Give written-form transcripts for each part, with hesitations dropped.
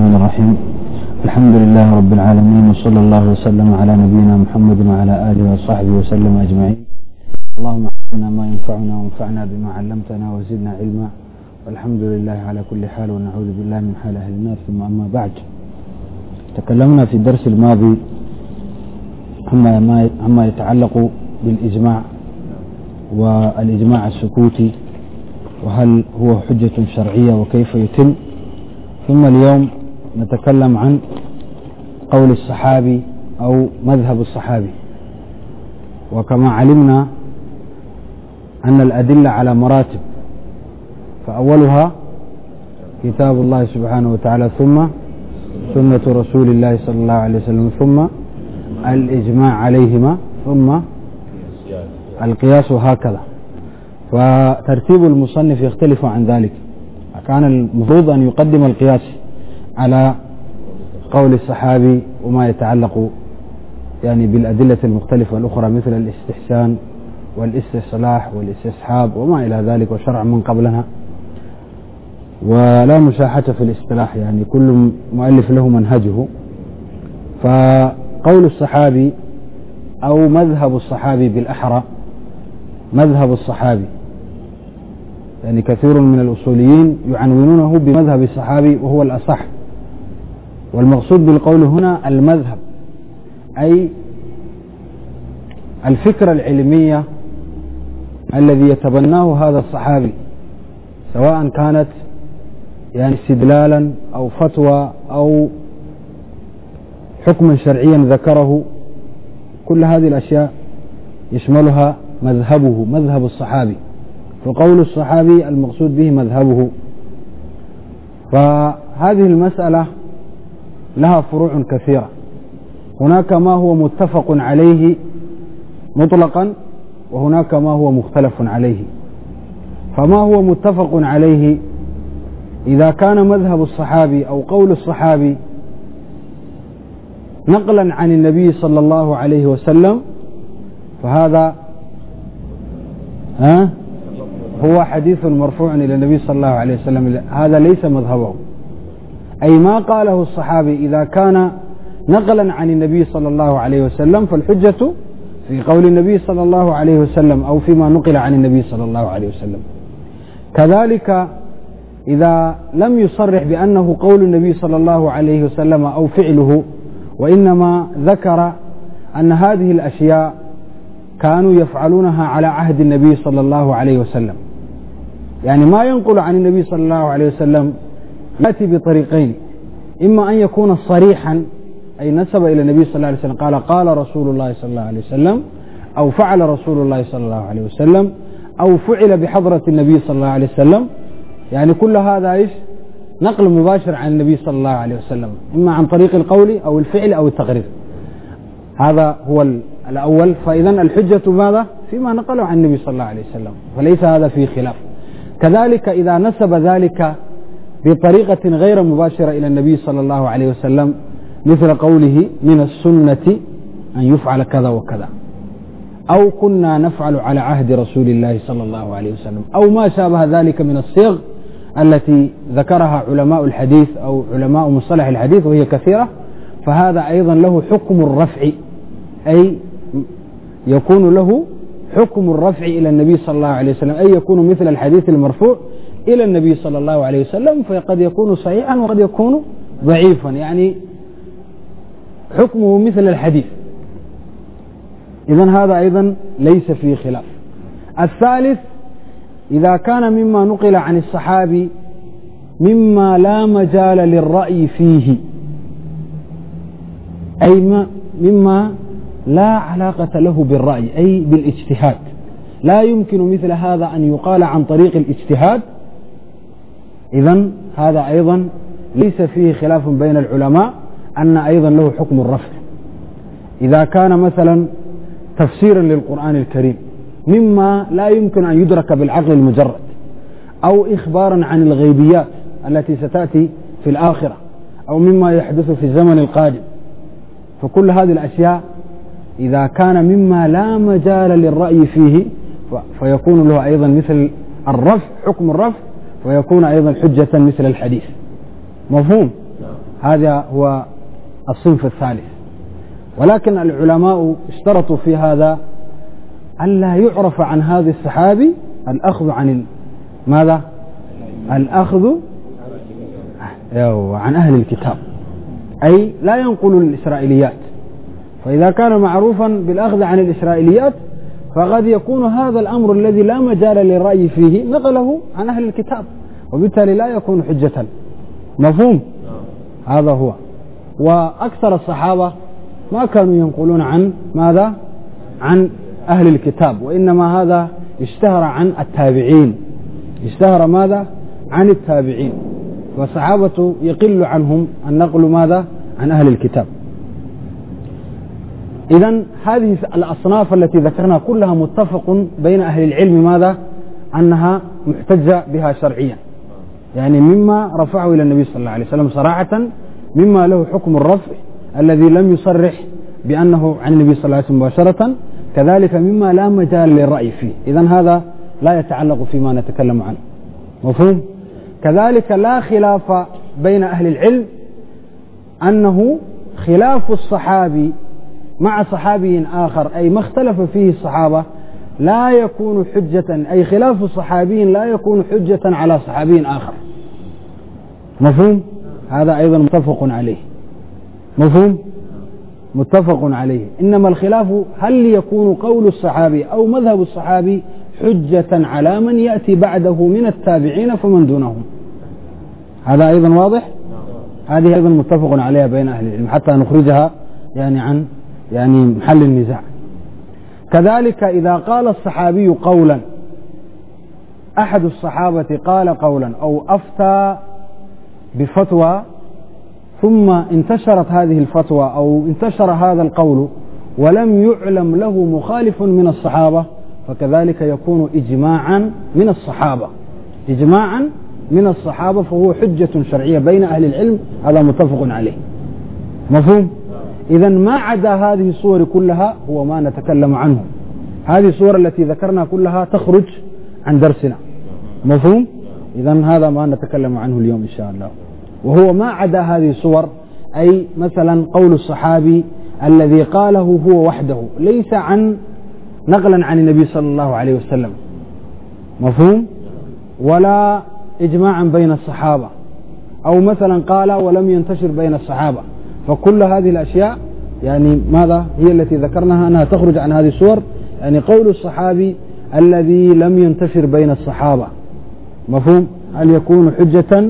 الرحمن الرحيم. الحمد لله رب العالمين، وصلى الله وسلم على نبينا محمد وعلى آله وصحبه وسلم أجمعين. اللهم علمنا ما ينفعنا وانفعنا بما علمتنا وزدنا علما، والحمد لله على كل حال، ونعوذ بالله من حال أهل النار. ثم أما بعد، تكلمنا في الدرس الماضي عما يتعلق بالإجماع والإجماع السكوتي، وهل هو حجة شرعية وكيف يتم. ثم اليوم نتكلم عن قول الصحابي أو مذهب الصحابي. وكما علمنا أن الأدلة على مراتب، فأولها كتاب الله سبحانه وتعالى، ثم سنة رسول الله صلى الله عليه وسلم، ثم الإجماع عليهما، ثم القياس، وهكذا. فترتيب المصنف يختلف عن ذلك. كان المفروض أن يقدم القياس على قول الصحابي وما يتعلق يعني بالأدلة المختلفة الأخرى، مثل الاستحسان والاستصلاح والاستصحاب وما إلى ذلك، وشرع من قبلنا. ولا مشاحة في الاصطلاح، يعني كل مؤلف له منهجه. فقول الصحابي أو مذهب الصحابي بالأحرى، مذهب الصحابي، يعني كثير من الأصوليين يعنونونه بمذهب الصحابي وهو الأصح. والمقصود بالقول هنا المذهب، أي الفكرة العلمية الذي يتبناه هذا الصحابي، سواء كانت يعني استدلالا أو فتوى أو حكما شرعيا ذكره، كل هذه الأشياء يشملها مذهبه، مذهب الصحابي. فقول الصحابي المقصود به مذهبه. فهذه المسألة لها فروع كثيرة. هناك ما هو متفق عليه مطلقا، وهناك ما هو مختلف عليه. فما هو متفق عليه إذا كان مذهب الصحابي أو قول الصحابي نقلا عن النبي صلى الله عليه وسلم، فهذا هو حديث مرفوع إلى النبي صلى الله عليه وسلم، هذا ليس مذهبه. أي ما قاله الصحابي إذا كان نقلا عن النبي صلى الله عليه وسلم، فالحجة في قول النبي صلى الله عليه وسلم أو فيما نقل عن النبي صلى الله عليه وسلم. كذلك إذا لم يصرح بأنه قول النبي صلى الله عليه وسلم أو فعله، وإنما ذكر أن هذه الأشياء كانوا يفعلونها على عهد النبي صلى الله عليه وسلم، يعني ما ينقل عن النبي صلى الله عليه وسلم يأتي بطريقين: إما أن يكون صريحا، أي نسب إلى النبي صلى الله عليه وسلم، قال رسول الله صلى الله عليه وسلم، أو فعل رسول الله صلى الله عليه وسلم، أو فعل بحضرة النبي صلى الله عليه وسلم. يعني كل هذا نقل مباشر عن النبي صلى الله عليه وسلم، إما عن طريق القول أو الفعل أو التقرير. هذا هو الأول. فإذا الحجة ماذا؟ فيما نقله عن النبي صلى الله عليه وسلم، فليس هذا فيه خلاف. كذلك إذا نسب ذلك بطريقة غير مباشرة إلى النبي صلى الله عليه وسلم، مثل قوله من السنة أن يفعل كذا وكذا، أو كنا نفعل على عهد رسول الله صلى الله عليه وسلم، أو ما شابه ذلك من الصيغ التي ذكرها علماء الحديث أو علماء مصطلح الحديث، وهي كثيرة. فهذا أيضا له حكم الرفع، أي يكون له حكم الرفع إلى النبي صلى الله عليه وسلم، أي يكون مثل الحديث المرفوع إلى النبي صلى الله عليه وسلم، فقد يكون صحيحا وقد يكون ضعيفا، يعني حكمه مثل الحديث. إذن هذا أيضا ليس فيه خلاف. الثالث: إذا كان مما نقل عن الصحابي مما لا مجال للرأي فيه، أي مما لا علاقة له بالرأي، أي بالاجتهاد، لا يمكن مثل هذا أن يقال عن طريق الاجتهاد، إذن هذا أيضا ليس فيه خلاف بين العلماء أن أيضا له حكم الرفع. إذا كان مثلا تفسيرا للقرآن الكريم مما لا يمكن أن يدرك بالعقل المجرد، أو إخبارا عن الغيبيات التي ستأتي في الآخرة، أو مما يحدث في الزمن القادم، فكل هذه الأشياء إذا كان مما لا مجال للرأي فيه فيكون له أيضا مثل الرفع، حكم الرفع، ويكون أيضا حجة مثل الحديث. مفهوم؟ هذا هو الصنف الثالث. ولكن العلماء اشترطوا في هذا ألا يعرف عن هذا الصحابي الأخذ عن ماذا؟ الأخذ عن أهل الكتاب، أي لا ينقل الإسرائيليات. فإذا كان معروفا بالأخذ عن الإسرائيليات فقد يكون هذا الأمر الذي لا مجال للرأي فيه نقله عن أهل الكتاب، وبالتالي لا يكون حجة. مفهوم؟ هذا هو. وأكثر الصحابة ما كانوا ينقلون عن ماذا؟ عن أهل الكتاب، وإنما هذا اشتهر عن التابعين. اشتهر ماذا؟ عن التابعين. والصحابة يقل عنهم النقل ماذا؟ عن أهل الكتاب. إذن هذه الأصناف التي ذكرنا كلها متفق بين أهل العلم ماذا؟ أنها محتجة بها شرعيا، يعني مما رفعه إلى النبي صلى الله عليه وسلم صراحة، مما له حكم الرفع الذي لم يصرح بأنه عن النبي صلى الله عليه وسلم مباشرة، كذلك مما لا مجال للرأي فيه. إذن هذا لا يتعلق فيما نتكلم عنه. مفهوم؟ كذلك لا خلاف بين أهل العلم أنه خلاف الصحابي مع صحابي آخر، أي ما اختلف فيه الصحابة، لا يكون حجة، أي خلاف صحابي لا يكون حجة على صحابي آخر. مفهوم؟ هذا أيضا متفق عليه. مفهوم؟ متفق عليه. إنما الخلاف هل يكون قول الصحابي أو مذهب الصحابي حجة على من يأتي بعده من التابعين فمن دونهم. هذا أيضا واضح. هذه أيضا متفق عليها بين أهل العلم حتى نخرجها يعني عن محل النزاع. كذلك إذا قال الصحابي قولا، أحد الصحابة قال قولا أو أفتى بفتوى ثم انتشرت هذه الفتوى أو انتشر هذا القول ولم يعلم له مخالف من الصحابة، فكذلك يكون إجماعا من الصحابة، إجماعا من الصحابة، فهو حجة شرعية بين أهل العلم. هذا متفق عليه. مفهوم؟ إذن ما عدا هذه الصور كلها هو ما نتكلم عنه. هذه الصور التي ذكرنا كلها تخرج عن درسنا. مفهوم؟ إذن هذا ما نتكلم عنه اليوم إن شاء الله. وهو ما عدا هذه الصور، أي مثلا قول الصحابي الذي قاله هو وحده ليس نقلا عن النبي صلى الله عليه وسلم. مفهوم؟ ولا إجماعا بين الصحابة، أو مثلا قال ولم ينتشر بين الصحابة. فكل هذه الأشياء يعني ماذا هي التي ذكرناها أنها تخرج عن هذه الصور، يعني قول الصحابي الذي لم ينتشر بين الصحابة. مفهوم؟ هل يكون حجة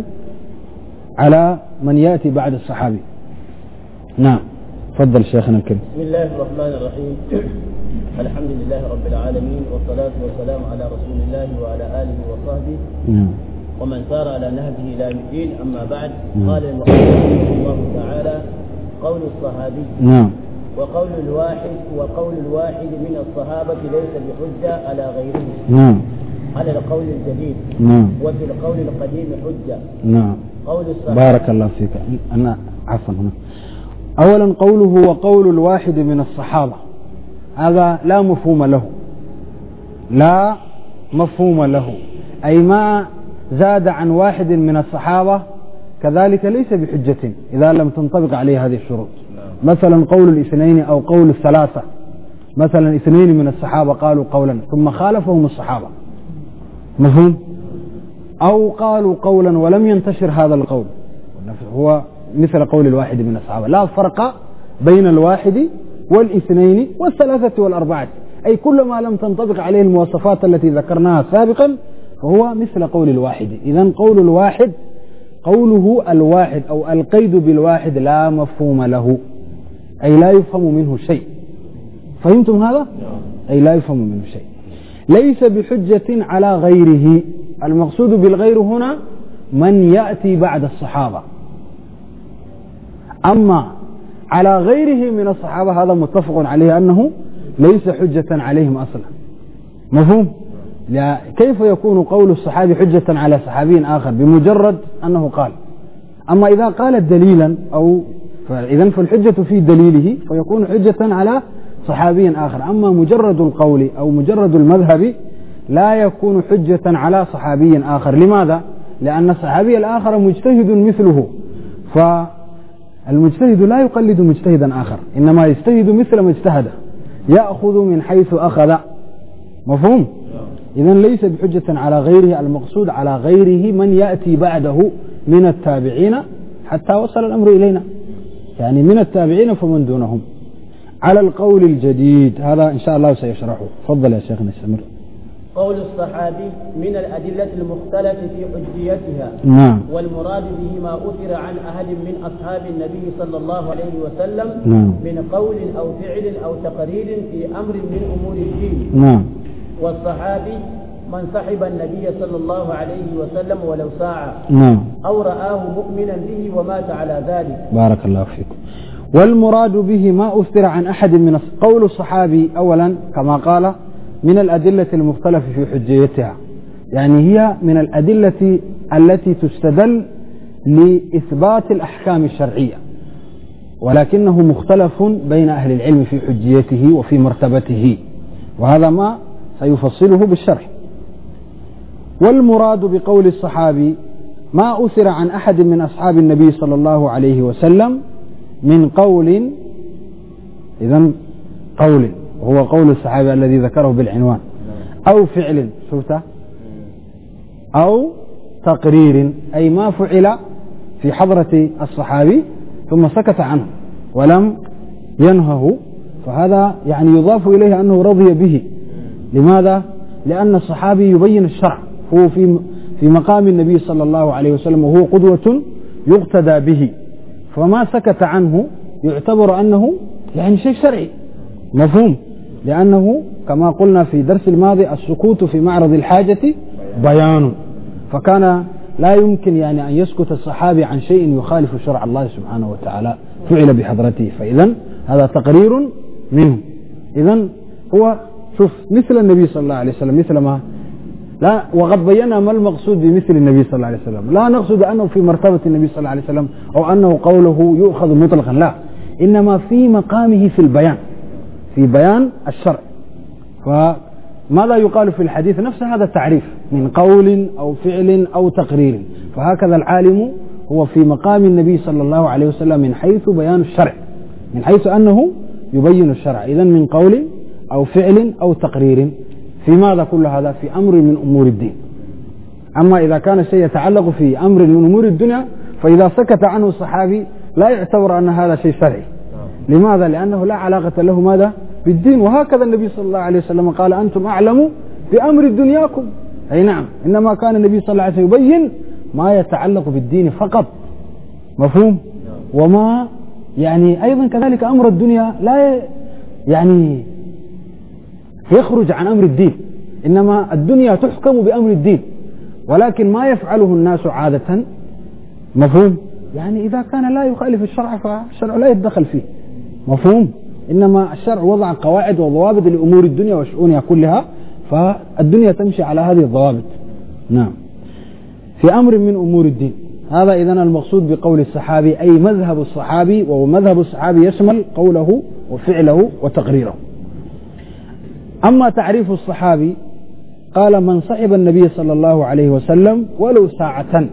على من يأتي بعد الصحابي؟ نعم. تفضل شيخنا الكريم. بسم الله الرحمن الرحيم. الحمد لله رب العالمين، والصلاة والسلام على رسول الله وعلى آله وصحبه ومن سار على نهجه إلى الدين. أما بعد، قال المؤلف رحمه الله تعالى: قول الصحابي وقول الواحد من الصحابة ليس بحجة على غيره على القول الجديد، وفي القول القديم حجة. قول الصحابي. بارك الله فيك. أنا عفوا هنا. أولا قوله وقول الواحد من الصحابة، هذا لا مفهوم له، لا مفهوم له، أي ما زاد عن واحد من الصحابة كذلك ليس بحجة إذا لم تنطبق عليه هذه الشروط. مثلا قول الاثنين أو قول الثلاثة، مثلا اثنين من الصحابة قالوا قولا ثم خالفهم الصحابة. مفهوم؟ أو قالوا قولا ولم ينتشر هذا القول، هو مثل قول الواحد من الصحابة. لا فرق بين الواحد والاثنين والثلاثة والأربعة، أي كل ما لم تنطبق عليه المواصفات التي ذكرناها سابقا فهو مثل قول الواحد. إذن قول الواحد، قوله الواحد أو القيد بالواحد لا مفهوم له، أي لا يفهم منه شيء. فهمتم هذا؟ أي لا يفهم منه شيء. ليس بحجة على غيره، المقصود بالغير هنا من يأتي بعد الصحابة. أما على غيره من الصحابة هذا متفق عليه أنه ليس حجة عليهم أصلا. مفهوم؟ كيف يكون قول الصحابي حجة على صحابي آخر بمجرد أنه قال؟ أما إذا قال دليلا إذن فالحجة في دليله فيكون حجة على صحابي آخر. أما مجرد القول أو مجرد المذهب لا يكون حجة على صحابي آخر. لماذا؟ لأن الصحابي الآخر مجتهد مثله، المجتهد لا يقلد مجتهدا آخر، إنما يجتهد مثل ما اجتهد، يأخذ من حيث أخذ. مفهوم؟ إذن ليس بحجة على غيره، المقصود على غيره من يأتي بعده من التابعين حتى وصل الأمر إلينا، يعني من التابعين فمن دونهم. على القول الجديد هذا إن شاء الله سيشرحه. تفضل يا شيخنا استمر. قول الصحابي من الأدلة المختلف في حجيتها. نعم. والمراد به ما أثر عن أحد من أصحاب النبي صلى الله عليه وسلم نعم. من قول أو فعل أو تقرير في أمر من أمور الدين. نعم. والصحابي من صحب النبي صلى الله عليه وسلم ولو ساعة. نعم. أو رآه مؤمنا به ومات على ذلك. بارك الله فيكم. والمراد به ما أثر عن أحد من قول الصحابي أولا كما قال من الأدلة المختلف في حجيتها، يعني هي من الأدلة التي تستدل لإثبات الأحكام الشرعية، ولكنه مختلف بين أهل العلم في حجيته وفي مرتبته، وهذا ما سيفصله بالشرح. والمراد بقول الصحابي ما أثر عن أحد من أصحاب النبي صلى الله عليه وسلم من قول، إذن قول وهو قول الصحابي الذي ذكره بالعنوان، أو فعل شفته، أو تقرير، أي ما فعل في حضرة الصحابي ثم سكت عنه ولم ينهه، فهذا يعني يضاف إليه أنه رضي به. لماذا؟ لأن الصحابي يبين الشرع، هو في مقام النبي صلى الله عليه وسلم وهو قدوة يقتدى به، فما سكت عنه يعتبر أنه يعني شيء شرعي. مفهوم؟ لأنه كما قلنا في درس الماضي السكوت في معرض الحاجة بيان، فكان لا يمكن يعني أن يسكت الصحابي عن شيء يخالف شرع الله سبحانه وتعالى فعل بحضرته، فإذن هذا تقرير منه. إذن هو شوف مثل النبي صلى الله عليه وسلم، مثل ما لا، وقد بينا ما المقصود بمثل النبي صلى الله عليه وسلم، لا نقصد أنه في مرتبة النبي صلى الله عليه وسلم أو أنه قوله يؤخذ مطلقا، لا، إنما في مقامه في البيان، في بيان الشرع. فماذا يقال في الحديث؟ نفس هذا التعريف من قول أو فعل أو تقرير، فهكذا العالم هو في مقام النبي صلى الله عليه وسلم من حيث بيان الشرع، من حيث أنه يبين الشرع. إذن من قول أو فعل أو تقرير في ماذا؟ كل هذا في أمر من أمور الدين. أما إذا كان الشيء يتعلق في أمر من أمور الدنيا فإذا سكت عنه الصحابي لا يعتبر أن هذا شيء شرعي. لماذا؟ لأنه لا علاقة له ماذا؟ بالدين. وهكذا النبي صلى الله عليه وسلم قال أنتم أعلم بأمر دنياكم، أي نعم، إنما كان النبي صلى الله عليه وسلم يبين ما يتعلق بالدين فقط. مفهوم؟ وما يعني أيضا كذلك أمر الدنيا لا يعني يخرج عن أمر الدين، إنما الدنيا تحكم بأمر الدين، ولكن ما يفعله الناس عادة. مفهوم؟ يعني إذا كان لا يخالف الشرع فالشرع لا يتدخل فيه. مفهوم؟ إنما الشرع وضع قواعد وضوابط لأمور الدنيا وشؤونها كلها، فالدنيا تمشي على هذه الضوابط. نعم، في أمر من أمور الدين. هذا إذن المقصود بقول الصحابي، أي مذهب الصحابي، ومذهب الصحابي يشمل قوله وفعله وتقريره. أما تعريف الصحابي قال من صحب النبي صلى الله عليه وسلم ولو ساعة،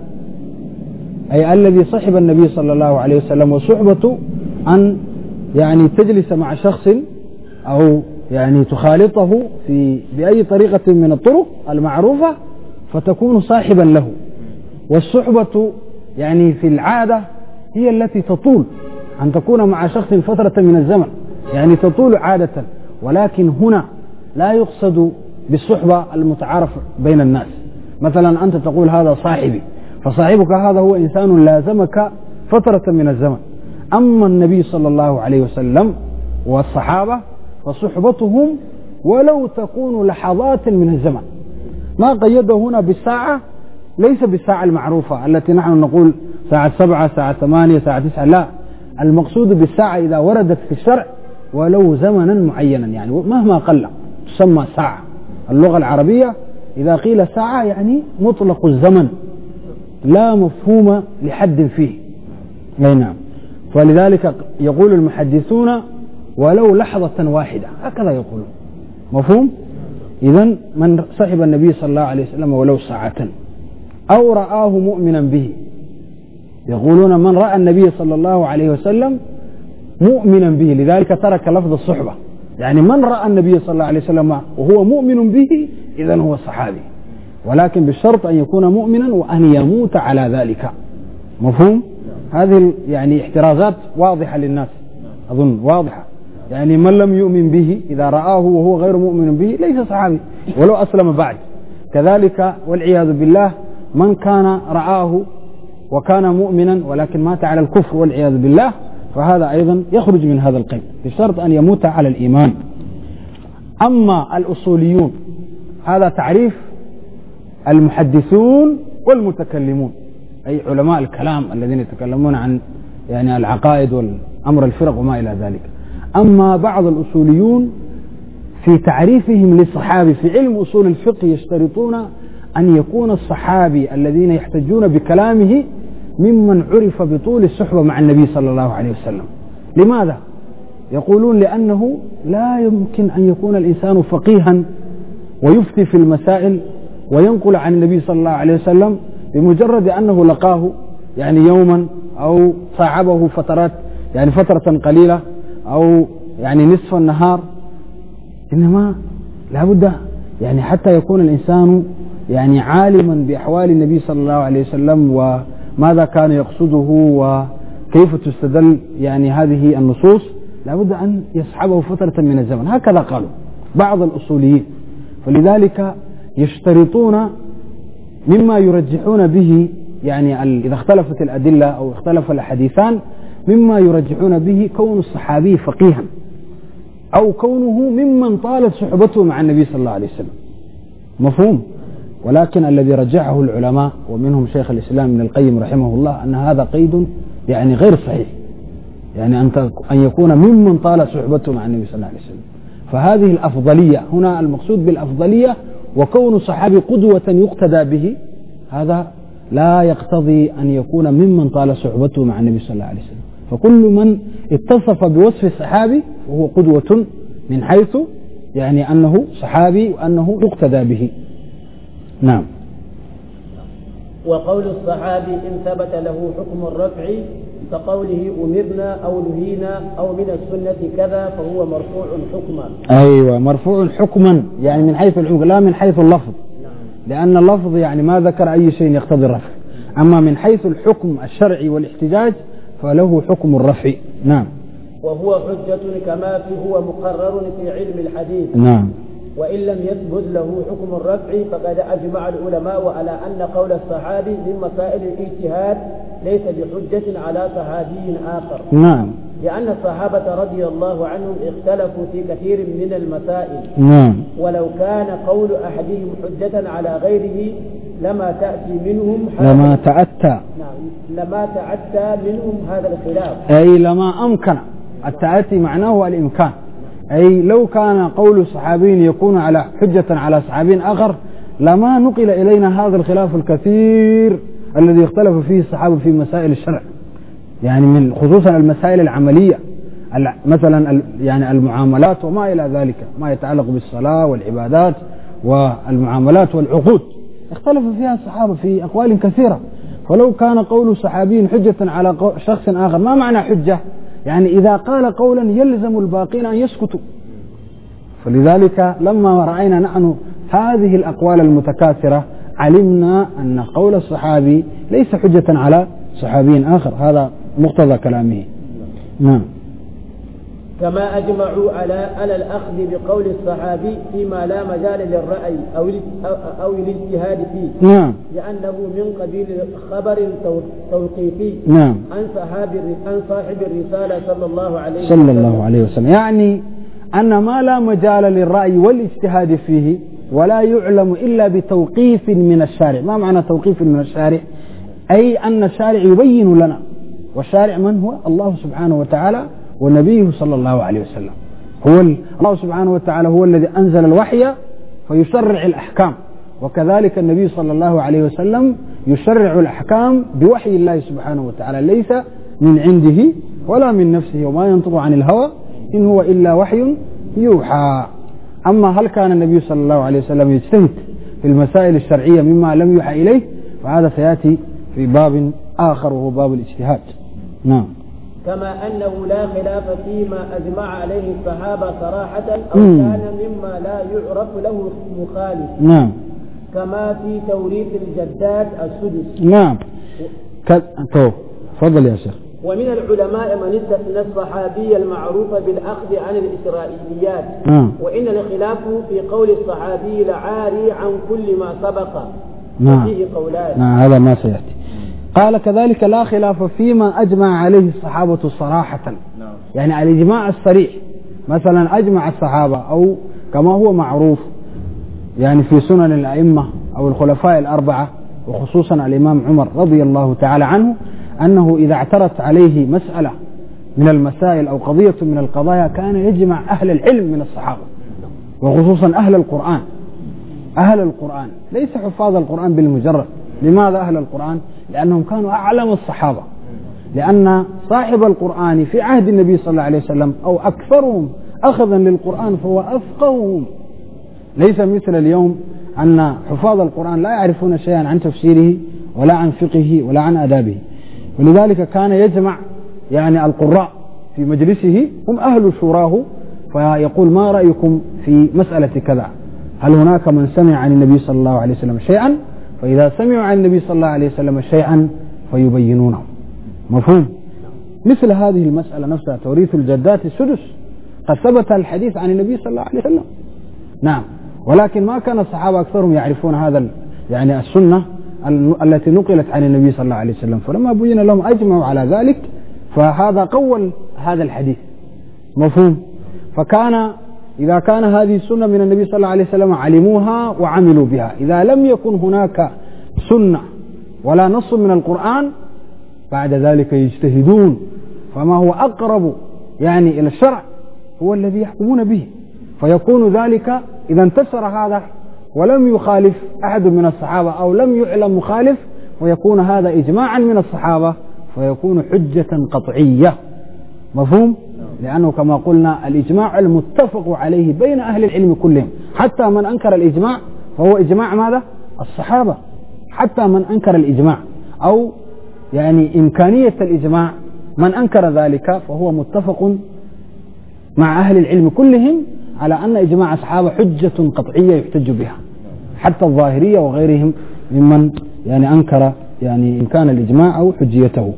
أي الذي صحب النبي صلى الله عليه وسلم، وصحبته أن يعني تجلس مع شخص أو يعني تخالطه بأي طريقة من الطرق المعروفة فتكون صاحبا له. والصحبة يعني في العادة هي التي تطول، أن تكون مع شخص فترة من الزمن، يعني تطول عادة، ولكن هنا لا يقصد بالصحبة المتعارف بين الناس. مثلا أنت تقول هذا صاحبي، فصاحبك هذا هو إنسان لازمك فترة من الزمن. أما النبي صلى الله عليه وسلم والصحابة فصحبتهم ولو تكون لحظات من الزمن. ما قيده هنا بالساعة، ليس بالساعة المعروفة التي نحن نقول ساعة 7 ساعة 8 ساعة 9، لا، المقصود بالساعة إذا وردت في الشرع ولو زمنا معينا، يعني مهما قل تسمى ساعة. اللغة العربية إذا قيل ساعة يعني مطلق الزمن لا مفهوم لحد فيه. أي نعم، فلذلك يقول المحدثون ولو لحظة واحدة، هكذا يقولون. مفهوم؟ إذن من صحب النبي صلى الله عليه وسلم ولو ساعة أو رآه مؤمنا به، يقولون من رأى النبي صلى الله عليه وسلم مؤمنا به، لذلك ترك لفظ الصحبة، يعني من رأى النبي صلى الله عليه وسلم وهو مؤمن به إذن هو صحابي، ولكن بالشرط أن يكون مؤمنا وأن يموت على ذلك. مفهوم؟ هذه يعني احترازات واضحة للناس، أظن واضحة. يعني من لم يؤمن به إذا رآه وهو غير مؤمن به ليس صحابي ولو أسلم بعد. كذلك والعياذ بالله من كان رآه وكان مؤمنا ولكن مات على الكفر والعياذ بالله، فهذا أيضا يخرج من هذا القيد بشرط أن يموت على الإيمان. أما الأصوليون هذا تعريف المحدثون والمتكلمون، أي علماء الكلام الذين يتكلمون عن يعني العقائد والأمر الفرق وما إلى ذلك. أما بعض الأصوليون في تعريفهم للصحابي في علم أصول الفقه يشترطون أن يكون الصحابي الذين يحتجون بكلامه ممن عرف بطول الصحبة مع النبي صلى الله عليه وسلم. لماذا؟ يقولون لأنه لا يمكن أن يكون الإنسان فقيها ويفتي في المسائل وينقل عن النبي صلى الله عليه وسلم بمجرد أنه لقاه يعني يوما أو صاحبه فترات يعني فترة قليلة أو يعني نصف النهار، إنما لابد يعني حتى يكون الإنسان يعني عالما بأحوال النبي صلى الله عليه وسلم وماذا كان يقصده وكيف تستدل يعني هذه النصوص، لابد أن يصحبه فترة من الزمن. هكذا قالوا بعض الأصوليين. فلذلك يشترطون مما يرجحون به يعني إذا اختلفت الأدلة أو اختلف الحديثان مما يرجحون به كون الصحابي فقيها أو كونه ممن طالت صحبته مع النبي صلى الله عليه وسلم. مفهوم؟ ولكن الذي رجحه العلماء ومنهم شيخ الإسلام ابن القيم رحمه الله أن هذا قيد يعني غير صحيح، يعني أن يكون ممن طالت صحبته مع النبي صلى الله عليه وسلم. فهذه الأفضلية هنا المقصود بالأفضلية وكون الصحابي قدوة يقتدى به، هذا لا يقتضي أن يكون ممن طال صحبته مع النبي صلى الله عليه وسلم. فكل من اتصف بوصف الصحابي وهو قدوة من حيث يعني أنه صحابي وأنه يقتدى به. نعم. وقول الصحابي إن ثبت له حكم الرفع كقوله أمرنا أو نهينا أو من السنة كذا فهو مرفوع حكما. أيوة، مرفوع حكما يعني من حيث الحكم لا من حيث اللفظ، لأن اللفظ يعني ما ذكر أي شيء يقتضي الرفع، أما من حيث الحكم الشرعي والاحتجاج فله حكم الرفع. نعم. وهو حجة كما هو مقرر في علم الحديث. نعم. وإن لم يثبت له حكم الرفع فقد أجمع العلماء على أن قول الصحابي من مسائل الاجتهاد ليس بحجة على صحابي آخر. نعم. لأن الصحابة رضي الله عنهم اختلفوا في كثير من المسائل. نعم. ولو كان قول أحدهم حجة على غيره لما تأتى منهم هذا الخلاف، أي لما أمكن. التأتي معناه الإمكان، أي لو كان قول صحابي يكون على حجة على صحابي آخر لما نقل إلينا هذا الخلاف الكثير الذي اختلف فيه الصحابة في مسائل الشرع، يعني من خصوصا المسائل العملية مثلا يعني المعاملات وما إلى ذلك ما يتعلق بالصلاة والعبادات والمعاملات والعقود اختلف فيها الصحابة في أقوال كثيرة. فلو كان قول صحابي حجة على شخص آخر، ما معنى حجة؟ يعني إذا قال قولا يلزم الباقين أن يسكتوا. فلذلك لما رأينا نحن هذه الأقوال المتكاثرة علمنا أن قول الصحابي ليس حجة على صحابي آخر، هذا مقتضى كلامه. نعم. كما أجمعوا على الأخذ بقول الصحابي فيما لا مجال للرأي أو الاجتهاد فيه. نعم. لأنه من قبيل خبر توقيفي. نعم. عن صاحب الرسالة صلى الله عليه وسلم. يعني أن ما لا مجال للرأي والاجتهاد فيه ولا يعلم إلا بتوقيف من الشارع. ما معنى توقيف من الشارع؟ أي أن الشارع يبين لنا، والشارع من هو؟ الله سبحانه وتعالى والنبي صلى الله عليه وسلم. الله سبحانه وتعالى هو الذي أنزل الوحي فيشرع الأحكام، وكذلك النبي صلى الله عليه وسلم يشرع الأحكام بوحي الله سبحانه وتعالى، ليس من عنده ولا من نفسه، وما ينطق عن الهوى إن هو إلا وحي يوحى. أما هل كان النبي صلى الله عليه وسلم يجتهد في المسائل الشرعية مما لم يوحى إليه، فهذا سيأتي في باب آخر وهو باب الاجتهاد. نعم. كما أنه لا خلاف فيما أجمع عليه الصحابة صراحة أو كان مما لا يعرف له مخالف. نعم. كما في توريث الجدات السدس. نعم. تفضل يا شيخ. ومن العلماء من استثنى الصحابي المعروف بالأخذ عن الإسرائيليات. وإن الخلاف في قول الصحابي العاري عن كل ما سبق. فيه قولان. نعم هذا ما سيأتي. قال كذلك لا خلاف فيما أجمع عليه الصحابة صراحة. يعني الإجماع الصريح، مثلا أجمع الصحابة أو كما هو معروف يعني في سنن الأئمة أو الخلفاء الأربعة وخصوصا الإمام عمر رضي الله تعالى عنه أنه إذا اعترت عليه مسألة من المسائل أو قضية من القضايا كان يجمع أهل العلم من الصحابة وخصوصا أهل القرآن. أهل القرآن ليس حفاظ القرآن بالمجرد. لماذا أهل القرآن؟ لأنهم كانوا أعلم الصحابة، لأن صاحب القرآن في عهد النبي صلى الله عليه وسلم أو أكثرهم أخذا للقرآن فهو أفقههم. ليس مثل اليوم أن حفاظ القرآن لا يعرفون شيئا عن تفسيره ولا عن فقهه ولا عن آدابه. ولذلك كان يجمع يعني القراء في مجلسه هم أهل شوراه فيقول ما رأيكم في مسألة كذا؟ هل هناك من سمع عن النبي صلى الله عليه وسلم شيئا؟ فإذا سمعوا عن النبي صلى الله عليه وسلم شيئا فيبينونه. مفهوم؟ مثل هذه المسألة نفسها توريث الجدات السدس قد ثبت الحديث عن النبي صلى الله عليه وسلم. نعم. ولكن ما كان الصحابة أكثرهم يعرفون هذا يعني السنة التي نقلت عن النبي صلى الله عليه وسلم، فلما بين لهم أجمعوا على ذلك فهذا قول هذا الحديث. مفهوم؟ فكان إذا كان هذه السنة من النبي صلى الله عليه وسلم علموها وعملوا بها. إذا لم يكن هناك سنة ولا نص من القرآن بعد ذلك يجتهدون، فما هو أقرب يعني إلى الشرع هو الذي يحكمون به، فيكون ذلك إذا انتشر هذا ولم يخالف أحد من الصحابة أو لم يعلم مخالف ويكون هذا إجماعا من الصحابة فيكون حجة قطعية. مفهوم؟ لأنه كما قلنا الإجماع المتفق عليه بين أهل العلم كلهم، حتى من أنكر الإجماع فهو إجماع ماذا؟ الصحابة. حتى من أنكر الإجماع أو يعني إمكانية الإجماع من أنكر ذلك فهو متفق مع أهل العلم كلهم على أن إجماع الصحابة حجة قطعية يحتج بها، حتى الظاهرية وغيرهم ممن يعني أنكر يعني إمكان الإجماع أو حجيته.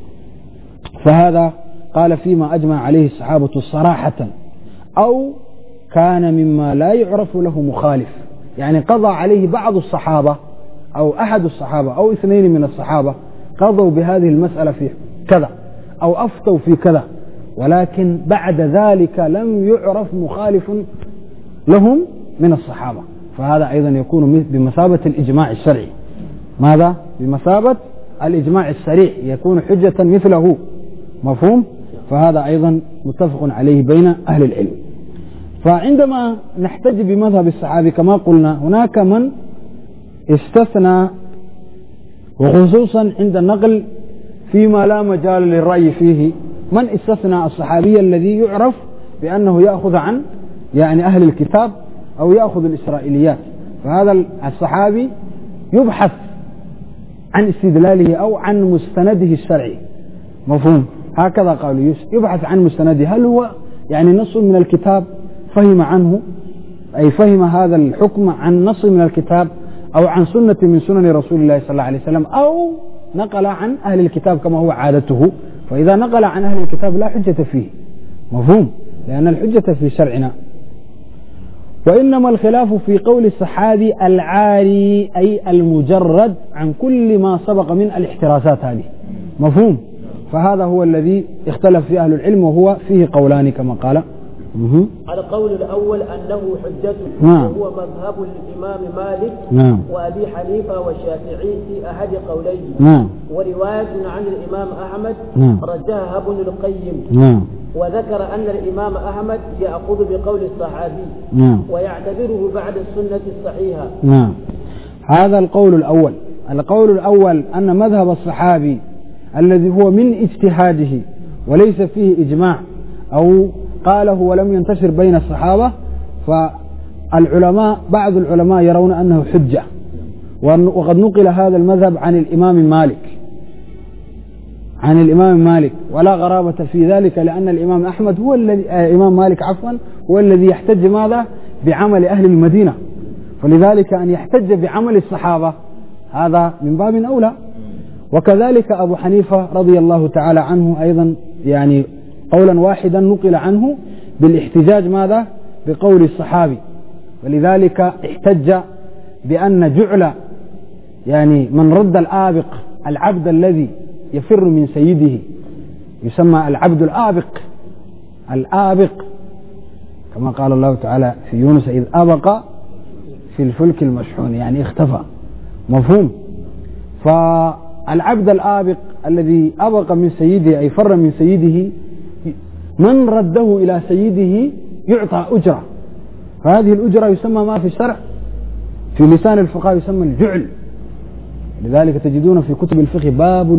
فهذا قال فيما أجمع عليه الصحابة صراحة أو كان مما لا يعرف له مخالف، يعني قضى عليه بعض الصحابة أو أحد الصحابة أو اثنين من الصحابة قضوا بهذه المسألة في كذا أو أفتوا في كذا، ولكن بعد ذلك لم يعرف مخالف لهم من الصحابة، فهذا أيضا يكون بمثابة الإجماع الشرعي. ماذا؟ بمثابة الإجماع السريع يكون حجة مثله. مفهوم؟ فهذا أيضا متفق عليه بين أهل العلم. فعندما نحتج بمذهب الصحابي كما قلنا هناك من استثنى، وخصوصا عند النقل فيما لا مجال للرأي فيه، من استثنى الصحابي الذي يعرف بأنه يأخذ عن يعني أهل الكتاب أو يأخذ الإسرائيليات، فهذا الصحابي يبحث عن استدلاله أو عن مستنده الشرعي. مفهوم؟ هكذا قالوا يوسف، يبحث عن مستنده، هل هو يعني نص من الكتاب فهم عنه أي فهم هذا الحكم عن نص من الكتاب أو عن سنة من سنن رسول الله صلى الله عليه وسلم، أو نقل عن أهل الكتاب كما هو عادته. فإذا نقل عن أهل الكتاب لا حجة فيه. مفهوم؟ لأن الحجة في شرعنا. وإنما الخلاف في قول الصحابي العاري أي المجرد عن كل ما سبق من الاحترازات هذه. مفهوم؟ فهذا هو الذي اختلف فيه أهل العلم وهو فيه قولان كما قال. القول الأول أنه حجة وهو مذهب الإمام مالك وأبي حنيفة والشافعي في أحد قوليه، ورواية عن الإمام أحمد رجاها ابن القيم، وذكر أن الإمام أحمد يأخذ بقول الصحابي ويعتبره بعد السنة الصحيحة. هذا القول الأول. القول الأول أن مذهب الصحابي الذي هو من اجتهاده وليس فيه إجماع أو قاله ولم ينتشر بين الصحابة، فالعلماء بعض العلماء يرون أنه حجة، وقد نقل هذا المذهب عن الإمام مالك عن الإمام مالك، ولا غرابة في ذلك، لأن الإمام أحمد هو الذي إمام مالك عفوا هو الذي يحتج ماذا؟ بعمل أهل المدينة، فلذلك أن يحتج بعمل الصحابة هذا من باب أولى. وكذلك أبو حنيفة رضي الله تعالى عنه أيضا يعني قولا واحدا نقل عنه بالاحتجاج ماذا؟ بقول الصحابي، ولذلك احتج بأن جعل يعني من رد الآبق العبد الذي يفر من سيده يسمى العبد الآبق كما قال الله تعالى في يونس إذ أبق في الفلك المشحون، يعني اختفى، مفهوم. فالعبد الآبق الذي أبق من سيده أي فر من سيده من رده إلى سيده يعطى أجرة، فهذه الأجرة يسمى ما في الشرع في لسان الفقهاء يسمى الجعل. لذلك تجدون في كتب الفقه باب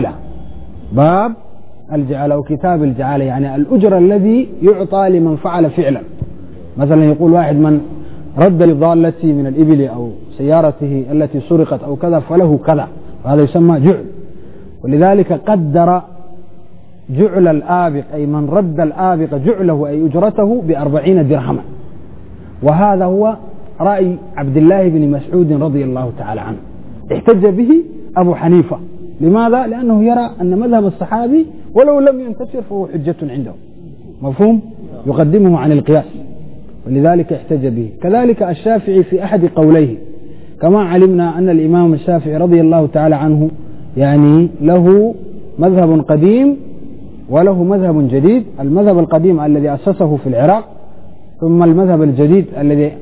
الجعالة وكتاب الجعالة، يعني الأجر الذي يعطى لمن فعل فعلا. مثلا يقول واحد من رد ضالتي من الإبل أو سيارته التي سرقت أو كذا فله كذا، وهذا يسمى جعل. ولذلك قدر جعل الآبق أي من رد الآبق جعله أي أجرته ب40 درهما، وهذا هو رأي عبد الله بن مسعود رضي الله تعالى عنه، احتج به أبو حنيفة. لماذا؟ لأنه يرى أن مذهب الصحابي ولو لم ينتشر فهو حجة عنده، مفهوم، يقدمه عن القياس، ولذلك احتج به. كذلك الشافعي في أحد قوليه، كما علمنا أن الإمام الشافعي رضي الله تعالى عنه يعني له مذهب قديم وله مذهب جديد. المذهب القديم الذي أسسه في العراق، ثم المذهب الجديد الذي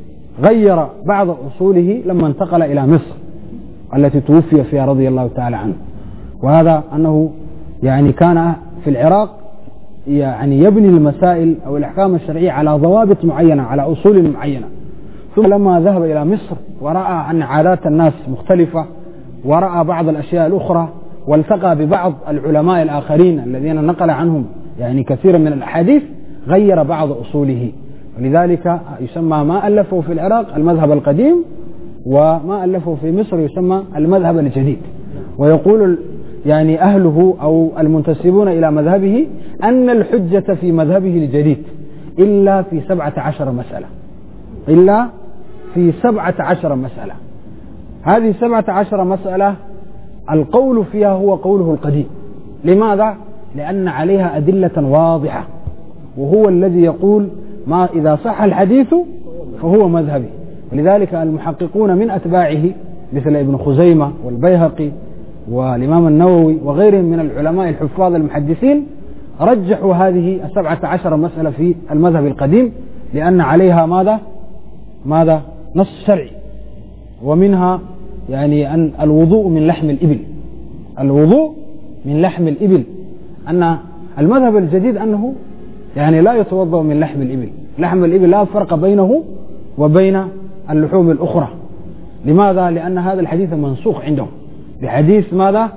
غير بعض أصوله لما انتقل إلى مصر التي توفي فيها رضي الله تعالى عنه. وهذا أنه يعني كان في العراق يعني يبني المسائل أو الأحكام الشرعية على ضوابط معينة، على أصول معينة، ثم لما ذهب إلى مصر ورأى أن عادات الناس مختلفة ورأى بعض الأشياء الأخرى والتقى ببعض العلماء الآخرين الذين نقل عنهم يعني كثيرا من الأحاديث، غير بعض أصوله. ولذلك يسمى ما ألفه في العراق المذهب القديم، وما ألفه في مصر يسمى المذهب الجديد. ويقول يعني أهله أو المنتسبون إلى مذهبه أن الحجة في مذهبه الجديد إلا في 17 مسألة، إلا في 17 مسألة. هذه 17 مسألة القول فيها هو قوله القديم. لماذا؟ لأن عليها أدلة واضحة، وهو الذي يقول ما إذا صح الحديث فهو مذهبي. ولذلك المحققون من أتباعه مثل ابن خزيمة والبيهقي والإمام النووي وغيرهم من العلماء الحفاظ المحدثين رجحوا هذه 17 مسألة في المذهب القديم، لأن عليها ماذا؟ نص شرعي. ومنها يعني أن الوضوء من لحم الإبل، الوضوء من لحم الإبل، أن المذهب الجديد أنه يعني لا يتوضأ من لحم الإبل، لحم الإبل لا فرق بينه وبين اللحوم الأخرى. لماذا؟ لأن هذا الحديث منسوخ عندهم بحديث ماذا؟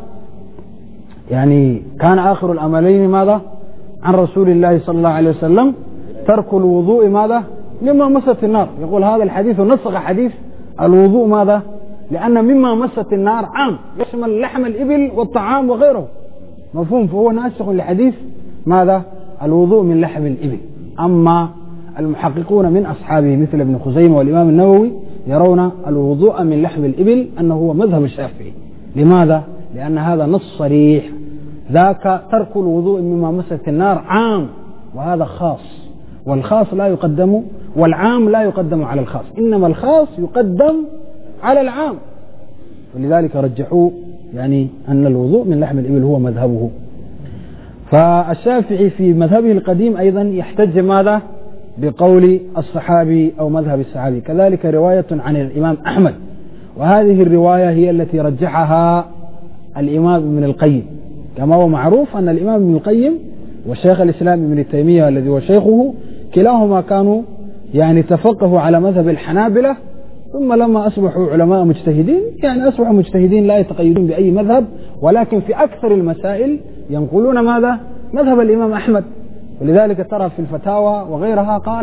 يعني كان آخر الأمرين ماذا؟ عن رسول الله صلى الله عليه وسلم ترك الوضوء ماذا؟ مما مست النار. يقول هذا الحديث نسخ حديث الوضوء ماذا؟ لأن مما مست النار عام يشمل لحم الإبل والطعام وغيره، مفهوم، فهو ناسخ لحديث ماذا؟ الوضوء من لحم الإبل. أما المحققون من أصحابه مثل ابن خزيمة والإمام النووي يرون الوضوء من لحم الإبل أنه هو مذهب الشافعي. لماذا؟ لأن هذا نص صريح، ذاك ترك الوضوء مما مست النار عام وهذا خاص، والخاص لا يقدم والعام لا يقدم على الخاص، إنما الخاص يقدم على العام. ولذلك رجحوا يعني أن الوضوء من لحم الإبل هو مذهبه. فالشافعي في مذهبه القديم أيضا يحتج ماذا؟ بقول الصحابي أو مذهب الصحابي. كذلك رواية عن الإمام أحمد، وهذه الرواية هي التي رجحها الإمام ابن القيم. كما هو معروف أن الإمام ابن القيم والشيخ الإسلام ابن تيمية الذي هو شيخه كلاهما كانوا يعني تفقهوا على مذهب الحنابلة، ثم لما أصبحوا علماء مجتهدين يعني أصبحوا مجتهدين لا يتقيدون بأي مذهب، ولكن في أكثر المسائل ينقلون ماذا؟ مذهب الإمام أحمد. ولذلك ترى في الفتاوى وغيرها قال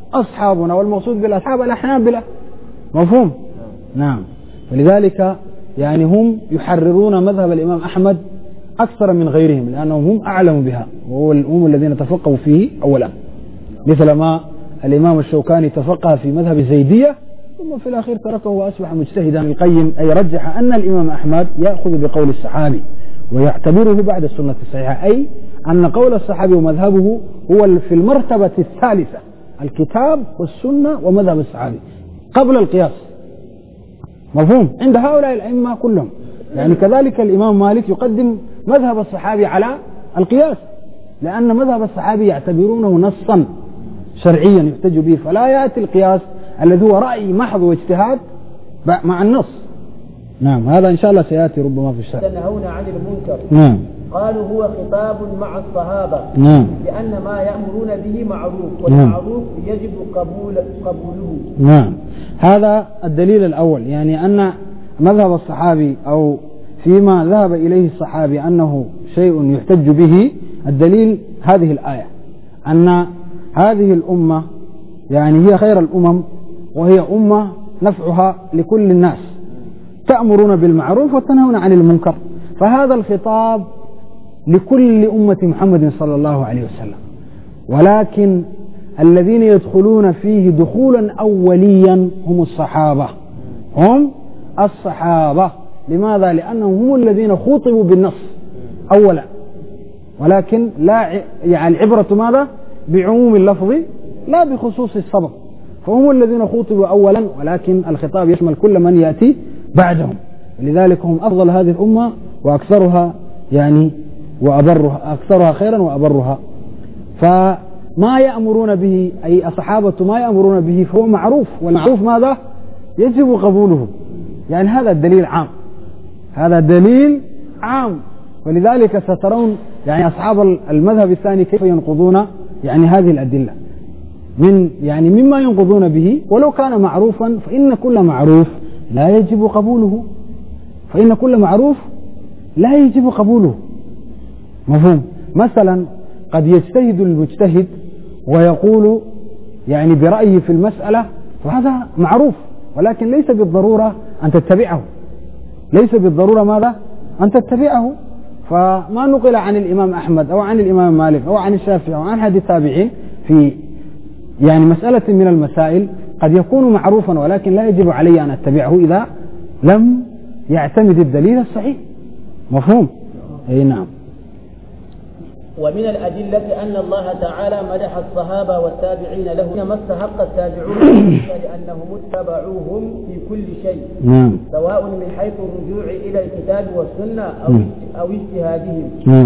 أصحابنا، والمقصود بالأصحاب الحنابلة، مفهوم؟ نعم. ولذلك يعني هم يحررون مذهب الإمام أحمد أكثر من غيرهم، لأنهم هم أعلم بها، وهم الذين تفقهوا فيه أولا، مثل ما الإمام الشوكاني تفقه في مذهب الزيدية ثم في الأخير تركه وأصبح مجتهدا. القيم أي رجح أن الإمام أحمد يأخذ بقول الصحابي ويعتبره بعد السنة الصحيحة، أي أن قول الصحابي ومذهبه هو في المرتبة الثالثة، الكتاب والسنة ومذهب الصحابي قبل القياس. مفهوم؟ عند هؤلاء الأئمة كلهم. يعني كذلك الإمام مالك يقدم مذهب الصحابي على القياس، لأن مذهب الصحابي يعتبرونه نصا شرعيا يحتج به، فلا يأتي القياس الذي هو رأي محض واجتهاد مع النص. نعم، هذا إن شاء الله سيأتي ربما في الشرع. تنهون عن المنكر. نعم. قالوا هو خطاب مع الصحابة. نعم. لأن ما يأمرون به معروف، والمعروف يجب قبوله. نعم، هذا الدليل الأول، يعني أن مذهب الصحابي أو فيما ذهب إليه الصحابي أنه شيء يحتج به. الدليل هذه الآية، أن هذه الأمة يعني هي خير الأمم، وهي أمة نفعها لكل الناس، تأمرون بالمعروف وتنهون عن المنكر، فهذا الخطاب لكل أمة محمد صلى الله عليه وسلم. ولكن الذين يدخلون فيه دخولا أوليا هم الصحابة، هم الصحابة. لماذا؟ لأنهم هم الذين خوطبوا بالنص أولا، ولكن لا يعني العبرة ماذا؟ بعموم اللفظ لا بخصوص السبب، فهم الذين خوطبوا أولا، ولكن الخطاب يشمل كل من يأتي بعدهم، لذلك هم أفضل هذه الأمة وأكثرها يعني وأبرها، أكثرها خيرا وأبرها. فما يأمرون به أي الصحابة ما يأمرون به فهو معروف، والمعروف ماذا؟ يجب قبوله. يعني هذا الدليل عام، هذا دليل عام. ولذلك سترون يعني أصحاب المذهب الثاني كيف ينقضون يعني هذه الأدلة يعني مما ينقضون به، ولو كان معروفا فإن كل معروف لا يجب قبوله، فإن كل معروف لا يجب قبوله. مفهوم؟ مثلا قد يجتهد المجتهد ويقول يعني برأيه في المسألة، فهذا معروف، ولكن ليس بالضرورة أن تتبعه، ليس بالضرورة ماذا؟ أن تتبعه. فما نقل عن الإمام أحمد أو عن الإمام مالك أو عن الشافعي أو عن أحد التابعين في يعني مسألة من المسائل قد يكون معروفا، ولكن لا يجب علي أن أتبعه إذا لم يعتمد الدليل الصحيح. مفهوم؟ أي نعم. ومن الأدلة أن الله تعالى مدح الصحابة والتابعين له، إنما استحق التابعون لأنهم اتبعوهم في كل شيء، سواء من حيث الرجوع إلى الكتاب والسنة أو اجتهادهم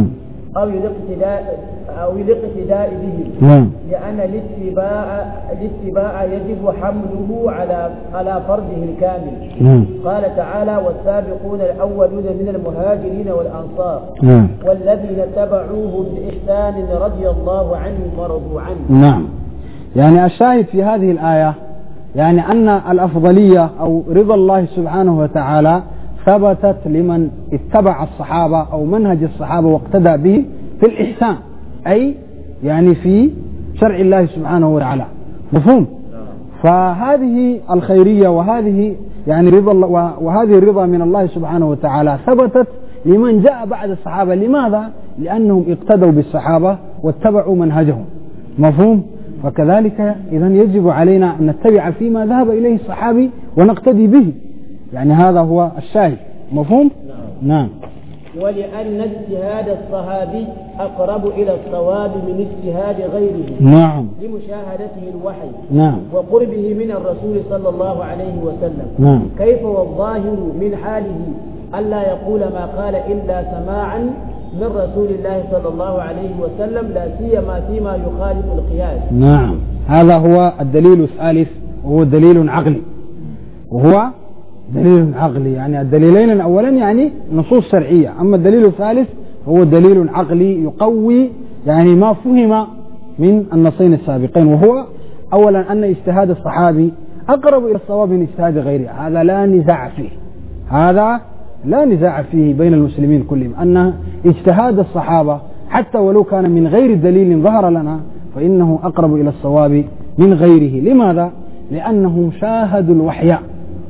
أو الاقتداء بهم، لأن الاتباع يجب حمله على فرضه الكامل. قال تعالى: والسابقون الأولون من المهاجرين والأنصار والذين اتبعوهم بإحسان رضي الله عنهم ورضوا عنه. نعم، يعني الشاهد في هذه الآية يعني أن الأفضلية أو رضا الله سبحانه وتعالى ثبتت لمن اتبع الصحابة أو منهج الصحابة واقتدى به في الإحسان، أي يعني في شرع الله سبحانه وتعالى. مفهوم؟ فهذه الخيرية وهذه يعني رضا الله، وهذه الرضا من الله سبحانه وتعالى ثبتت لمن جاء بعد الصحابة. لماذا؟ لأنهم اقتدوا بالصحابة واتبعوا منهجهم. مفهوم؟ فكذلك إذن يجب علينا أن نتبع فيما ذهب إليه الصحابي ونقتدي به، يعني هذا هو الشاهد. مفهوم؟ نعم. ولأن اجتهاد الصحابي أقرب إلى الصواب من اجتهاد غيره. نعم. لمشاهدته الوحي. نعم. وقربه من الرسول صلى الله عليه وسلم. نعم. كيف والظاهر من حاله ألا يقول ما قال إلا سماعا من رسول الله صلى الله عليه وسلم، لا سيما فيما يخالف القياس. نعم، هذا هو الدليل الثالث، وهو دليل عقلي، وهو دليل عقلي. يعني الدليلين الأولا يعني نصوص شرعية، أما الدليل الثالث هو دليل عقلي يقوي يعني ما فهم من النصين السابقين، وهو أولا أن اجتهاد الصحابي أقرب إلى الصواب من اجتهاد غيره. هذا لا نزاع فيه، هذا لا نزاع فيه بين المسلمين كلهم، أن اجتهاد الصحابة حتى ولو كان من غير دليل ظهر لنا فإنه أقرب إلى الصواب من غيره. لماذا؟ لأنهم شاهدوا الوحي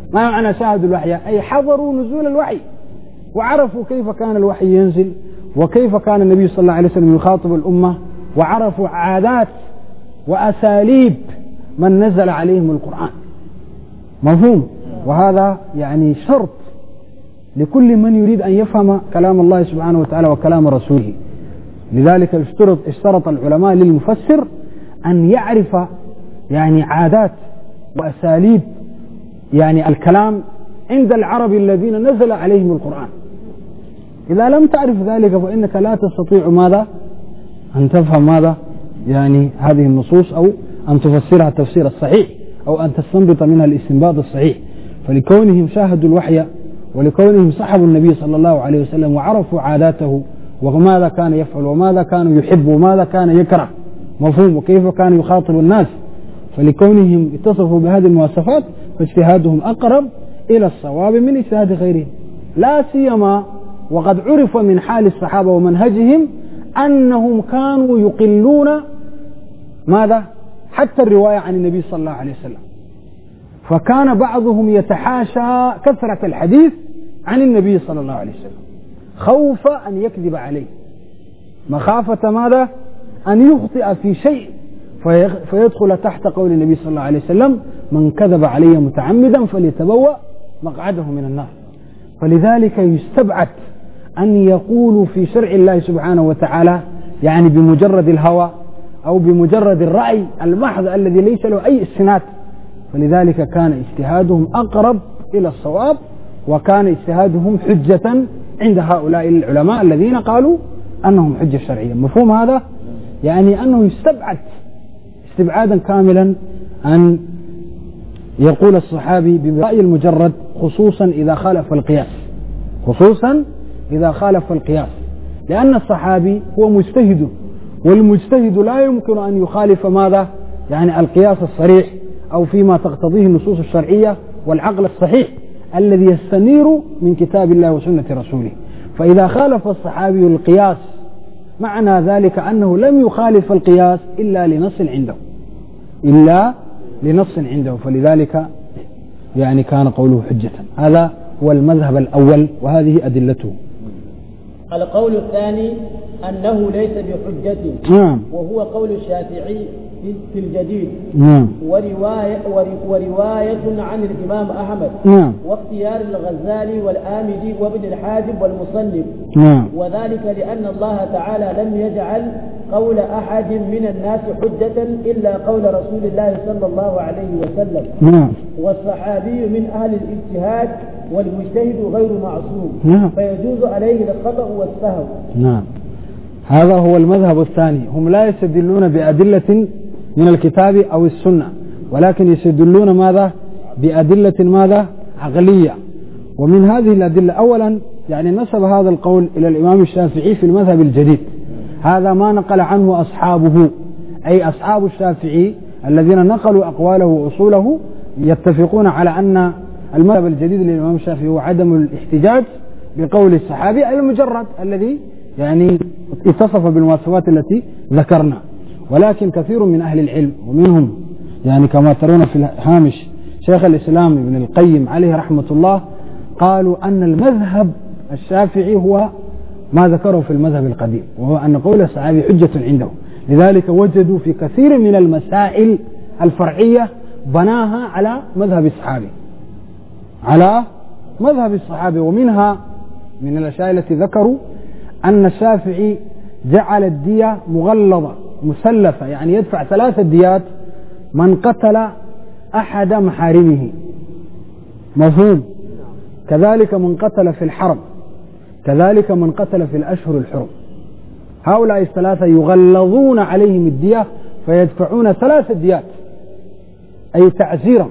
ما معنى شاهدوا الوحي؟ أي حضروا نزول الوحي وعرفوا كيف كان الوحي ينزل وكيف كان النبي صلى الله عليه وسلم يخاطب الأمة، وعرفوا عادات وأساليب من نزل عليهم القرآن. مفهوم؟ وهذا يعني شرط لكل من يريد أن يفهم كلام الله سبحانه وتعالى وكلام رسوله. لذلك اشترط العلماء للمفسر أن يعرف يعني عادات وأساليب يعني الكلام عند العرب الذين نزل عليهم القرآن. إذا لم تعرف ذلك فإنك لا تستطيع ماذا؟ أن تفهم ماذا؟ يعني هذه النصوص أو أن تفسرها التفسير الصحيح أو أن تستنبط منها الاستنباط الصحيح. فلكونهم شاهدوا الوحي ولكونهم صحبوا النبي صلى الله عليه وسلم وعرفوا عاداته وماذا كان يفعل وماذا كان يحب وماذا كان يكره، مفهوم، وكيف كان يخاطب الناس، فلكونهم اتصفوا بهذه المواصفات فاجتهادهم أقرب إلى الصواب من اجتهاد غيرهم. لا سيما وقد عرف من حال الصحابة ومنهجهم أنهم كانوا يقلون ماذا؟ حتى الرواية عن النبي صلى الله عليه وسلم، فكان بعضهم يتحاشى كثرة الحديث عن النبي صلى الله عليه وسلم خوف أن يكذب عليه، مخافة ماذا؟ أن يخطئ في شيء فيدخل تحت قول النبي صلى الله عليه وسلم: من كذب علي متعمدا فليتبوأ مقعده من النار. فلذلك يستبعد أن يقولوا في شرع الله سبحانه وتعالى يعني بمجرد الهوى أو بمجرد الرأي المحض الذي ليس له أي استناد. فلذلك كان اجتهادهم أقرب إلى الصواب، وكان اجتهادهم حجة عند هؤلاء العلماء الذين قالوا أنهم حجة شرعية. مفهوم هذا؟ يعني أنه يستبعد استبعادا كاملا أن يقول الصحابي برأي المجرد، خصوصا إذا خالف القياس، خصوصا إذا خالف القياس، لأن الصحابي هو مجتهد، والمجتهد لا يمكن أن يخالف ماذا؟ يعني القياس الصريح أو فيما تقتضيه النصوص الشرعية والعقل الصحيح الذي يستنير من كتاب الله وسنة رسوله. فإذا خالف الصحابي القياس معنى ذلك أنه لم يخالف القياس إلا لنص عنده، إلا لنص عنده، فلذلك يعني كان قوله حجة. هذا هو المذهب الأول وهذه أدلته. القول الثاني أنه ليس بحجة، وهو قول الشافعي في الجديد، ورواية عن الإمام أحمد، واختيار الغزالي والآمدي وابن الحاجب والمصنف، وذلك لأن الله تعالى لم يجعل قول أحد من الناس حجة إلا قول رسول الله صلى الله عليه وسلم، والصحابي من أهل الاجتهاد والمجتهد غير معصوم، فيجوز عليه الخطأ والسهو. هذا هو المذهب الثاني. هم لا يستدلون بأدلة من الكتاب أو السنة، ولكن يستدلون ماذا؟ بأدلة ماذا؟ عقلية. ومن هذه الأدلة أولا يعني نسب هذا القول إلى الإمام الشافعي في المذهب الجديد، هذا ما نقل عنه أصحابه، أي أصحاب الشافعي الذين نقلوا أقواله وأصوله يتفقون على أن المذهب الجديد للإمام الشافعي هو عدم الاحتجاج بقول الصحابي المجرد الذي يعني اتصف بالمواصفات التي ذكرنا. ولكن كثير من أهل العلم ومنهم يعني كما ترون في الهامش شيخ الإسلام ابن القيم عليه رحمة الله قالوا أن المذهب الشافعي هو ما ذكره في المذهب القديم، وهو أن قول الصحابي حجة عنده. لذلك وجدوا في كثير من المسائل الفرعية بناها على مذهب الصحابي، على مذهب الصحابي. ومنها من الأشياء التي ذكروا أن الشافعي جعل الدية مغلظة مسلفة، يعني يدفع 3 ديات من قتل أحد محارمه، مفهوم، كذلك من قتل في الحرم، كذلك من قتل في الأشهر الحرم. هؤلاء الثلاثة يغلظون عليهم الدية فيدفعون 3 ديات، أي تعزيرا.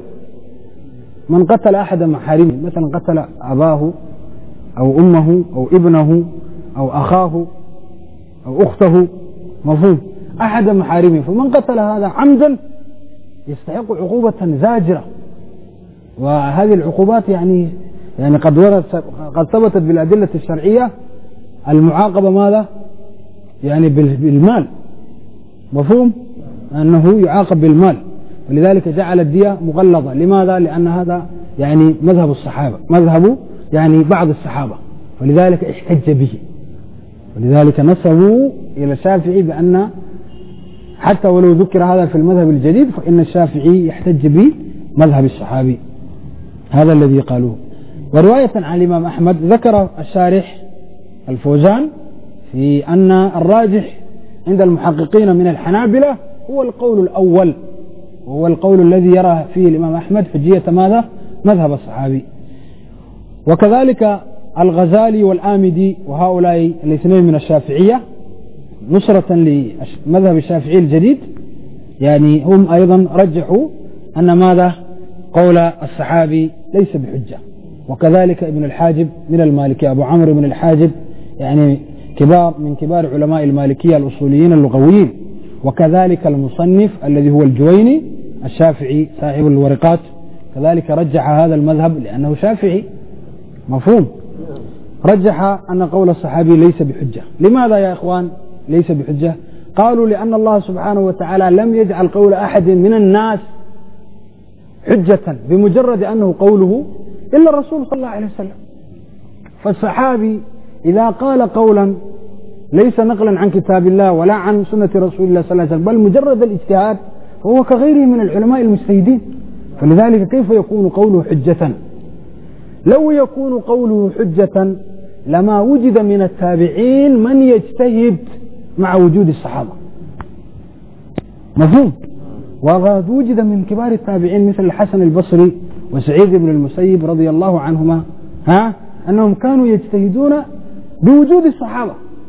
من قتل أحد محارمه مثلا قتل أباه أو أمه أو ابنه أو أخاه أو أخته، مفهوم، أحد محارمه، فمن قتل هذا عمدا يستحق عقوبة زاجرة. وهذه العقوبات يعني قد ثبتت بالأدلة الشرعية المعاقبة ماذا؟ يعني بالمال، مفهوم، أنه يعاقب بالمال. ولذلك جعل الدية مغلظة. لماذا؟ لأن هذا يعني مذهب الصحابة، مذهب يعني بعض الصحابة، ولذلك احتج به، ولذلك نسبوا إلى الشافعي بأن حتى ولو ذكر هذا في المذهب الجديد فإن الشافعي يحتج بمذهب الصحابي، هذا الذي قالوه. ورواية عن الإمام أحمد ذكر الشارح الفوزان في أن الراجح عند المحققين من الحنابلة هو القول الأول، وهو القول الذي يرى فيه الإمام أحمد حجية ماذا؟ مذهب الصحابي. وكذلك الغزالي والآمدي وهؤلاء الاثنين من الشافعية نصرة لمذهب الشافعي الجديد، يعني هم أيضا رجحوا أن ماذا؟ قول الصحابي ليس بحجة. وكذلك ابن الحاجب من المالكية، أبو عمرو بن الحاجب، يعني من كبار علماء المالكية الأصوليين اللغويين. وكذلك المصنف الذي هو الجويني الشافعي صاحب الورقات كذلك رجح هذا المذهب لأنه شافعي، مفهوم، رجح أن قول الصحابي ليس بحجة. لماذا يا إخوان ليس بحجة؟ قالوا لأن الله سبحانه وتعالى لم يجعل قول أحد من الناس حجة بمجرد أنه قوله إلا الرسول صلى الله عليه وسلم. فالصحابي إذا قال قولا ليس نقلا عن كتاب الله ولا عن سنة رسول الله صلى الله عليه وسلم بل مجرد الاجتهاد فهو كغيره من العلماء المجتهدين، فلذلك كيف يكون قوله حجة؟ لو يكون قوله حجة لما وجد من التابعين من يجتهد مع وجود الصحابة، مفهوم. وقد وجد من كبار التابعين مثل الحسن البصري وسعيد بن المسيب رضي الله عنهما أنهم كانوا يجتهدون بوجود الصحابة.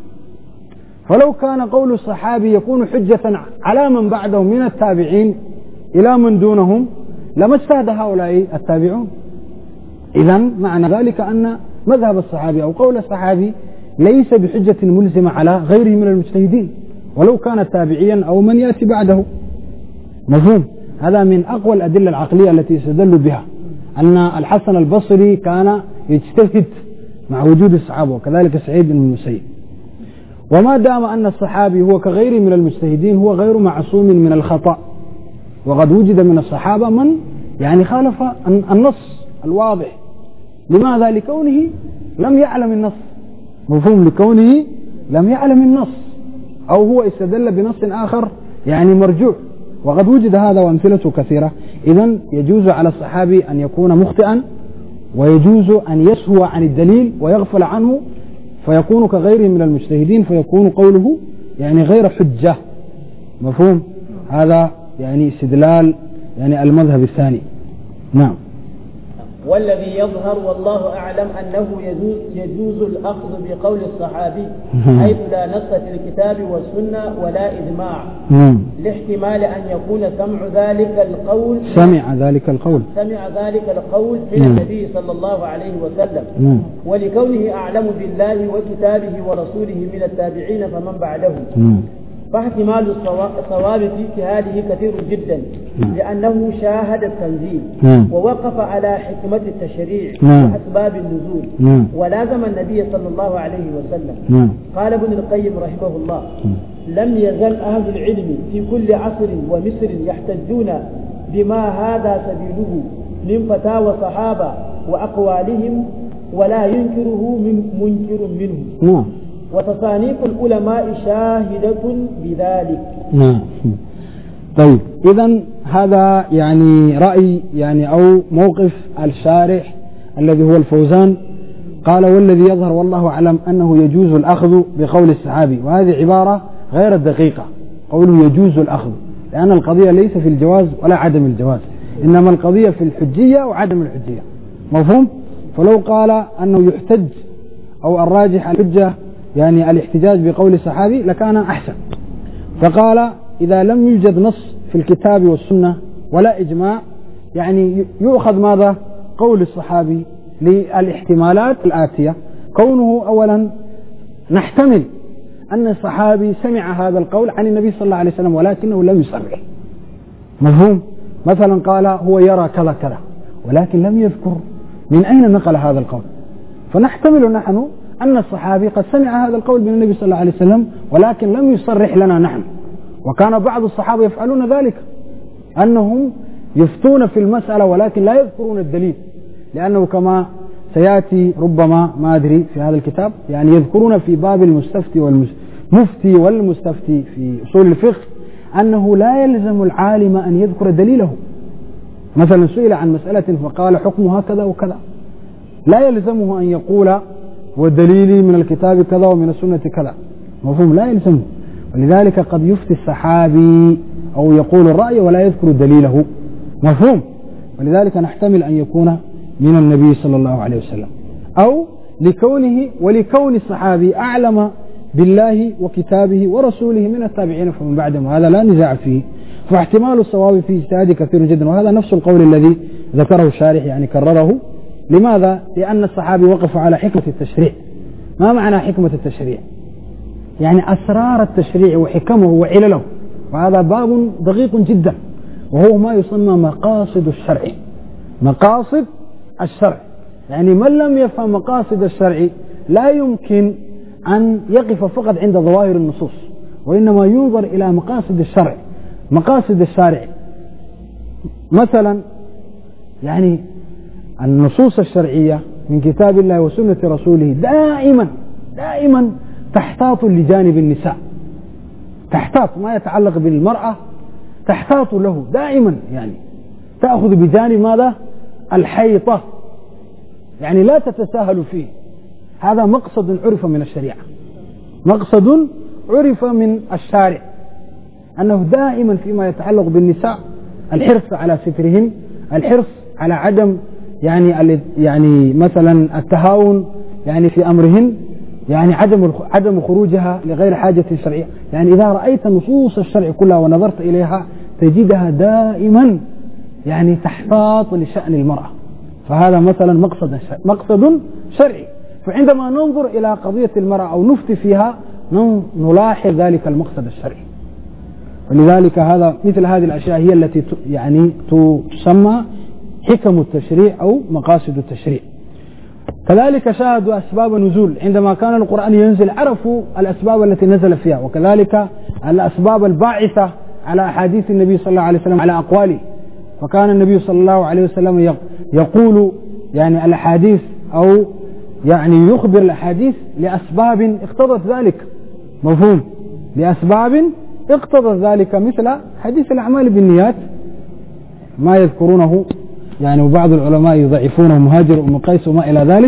فلو كان قول الصحابي يكون حجة على من بعدهم من التابعين إلى من دونهم لما اجتهد هؤلاء التابعون. إذن معنى ذلك أن مذهب الصحابي أو قول الصحابي ليس بحجة ملزمة على غيره من المجتهدين ولو كان تابعيا أو من يأتي بعده، مفهوم. هذا من أقوى الأدلة العقلية التي يستدل بها أن الحسن البصري كان يجتهد مع وجود الصحابة وكذلك سعيد بن المسيب. وما دام أن الصحابي هو كغيره من المجتهدين هو غير معصوم من الخطأ، وقد وجد من الصحابة من يعني خالف النص الواضح. لماذا؟ لكونه لم يعلم النص، مفهوم، لكونه لم يعلم النص أو هو استدل بنص آخر يعني مرجوع، وقد وجد هذا وأمثلته كثيرة. إذن يجوز على الصحابي أن يكون مخطئا ويجوز أن يسهو عن الدليل ويغفل عنه فيكون كغيره من المجتهدين فيكون قوله يعني غير حجة، مفهوم. هذا يعني استدلال يعني المذهب الثاني. نعم. والذي يظهر والله أعلم أنه يجوز الأخذ بقول الصحابي حيث لا نص في الكتاب والسنة ولا إجماع، لاحتمال أن يكون سمع ذلك القول من النبي صلى الله عليه وسلم، ولكونه أعلم بالله وكتابه ورسوله من التابعين فمن بعده، فاحتمال الصواب في اجتهاده كثير جدا لأنه شاهد التنزيل ووقف على حكمة التشريع وأسباب النزول ولازم النبي صلى الله عليه وسلم. قال ابن القيم رحمه الله: لم يزل أهل العلم في كل عصر ومصر يحتجون بما هذا سبيله من فتاوى الصحابة وأقوالهم ولا ينكره منكر منهم، وتصانيف العلماء شاهدة بذلك. نعم. طيب، إذن هذا يعني رأي يعني أو موقف الشارح الذي هو الفوزان. قال: والذي يظهر والله أعلم أنه يجوز الأخذ بقول الصحابي، وهذه عبارة غير الدقيقة، قوله يجوز الأخذ، لأن القضية ليس في الجواز ولا عدم الجواز، إنما القضية في الحجية وعدم الحجية، مفهوم. فلو قال أنه يحتج أو الراجح الحجة يعني الاحتجاج بقول الصحابي لكان أحسن. فقال: إذا لم يوجد نص في الكتاب والسنة ولا إجماع يعني يؤخذ ماذا؟ قول الصحابي للاحتمالات الآتية. كونه أولا نحتمل أن الصحابي سمع هذا القول عن النبي صلى الله عليه وسلم ولكنه لم يصرح، مفهوم. مثلا قال هو يرى كذا كذا ولكن لم يذكر من أين نقل هذا القول، فنحتمل نحن أن الصحابي قد سمع هذا القول من النبي صلى الله عليه وسلم ولكن لم يصرح لنا نحن. وكان بعض الصحابة يفعلون ذلك، أنهم يفتون في المسألة ولكن لا يذكرون الدليل، لأنه كما سيأتي ربما ما أدري في هذا الكتاب يعني يذكرون في باب المفتي والمستفتي في أصول الفقه أنه لا يلزم العالم أن يذكر دليله. مثلا سئل عن مسألة فقال حكمها كذا وكذا، لا يلزمه أن يقول والدليل من الكتاب كذا ومن السنة كذا، مفهوم؟ لا يلزمه. ولذلك قد يفتي الصحابي أو يقول الرأي ولا يذكر دليله، مفهوم؟ ولذلك نحتمل أن يكون من النبي صلى الله عليه وسلم، أو ولكون الصحابي أعلم بالله وكتابه ورسوله من التابعين فمن بعدهم، وهذا لا نزاع فيه. فاحتمال الصواب في اجتهاده كثير جدا، وهذا نفس القول الذي ذكره الشارح يعني كرره. لماذا؟ لأن الصحابي وقفوا على حكمة التشريع. ما معنى حكمة التشريع؟ يعني أسرار التشريع وحكمه وعلله، وهذا باب دقيق جدا، وهو ما يسمى مقاصد الشرع. مقاصد الشرع يعني من لم يفهم مقاصد الشرع لا يمكن أن يقف فقط عند ظواهر النصوص، وإنما ينظر إلى مقاصد الشرع. مقاصد الشارع مثلا يعني النصوص الشرعية من كتاب الله وسنة رسوله دائما تحتاط لجانب النساء، تحتاط ما يتعلق بالمرأة، تحتاط له دائما، يعني تأخذ بجانب ماذا؟ الحيطة، يعني لا تتساهل فيه. هذا مقصد عرف من الشريعة، مقصد عرف من الشارع، أنه دائما فيما يتعلق بالنساء الحرص على سترهن، الحرص على عدم يعني مثلا التهاون يعني في أمرهن، يعني عدم خروجها لغير حاجة شرعية. يعني إذا رأيت نصوص الشرع كلها ونظرت إليها تجدها دائما يعني تحتاط لشأن المرأة، فهذا مثلا مقصد شرعي. فعندما ننظر إلى قضية المرأة أو نفتي فيها نلاحظ ذلك المقصد الشرعي. ولذلك مثل هذه الأشياء هي التي يعني تسمى حكم التشريع أو مقاصد التشريع. كذلك شاهدوا أسباب النزول، عندما كان القرآن ينزل عرفوا الأسباب التي نزل فيها، وكذلك الأسباب الباعثة على أحاديث النبي صلى الله عليه وسلم على أقواله. فكان النبي صلى الله عليه وسلم يقول يعني الأحاديث أو يعني يخبر الأحاديث لأسباب اقتضت ذلك، مفهوم؟ لأسباب اقتضت ذلك، مثل حديث الأعمال بالنيات ما يذكرونه يعني، وبعض العلماء يضعفونه، مهاجر أم قيس وما إلى ذلك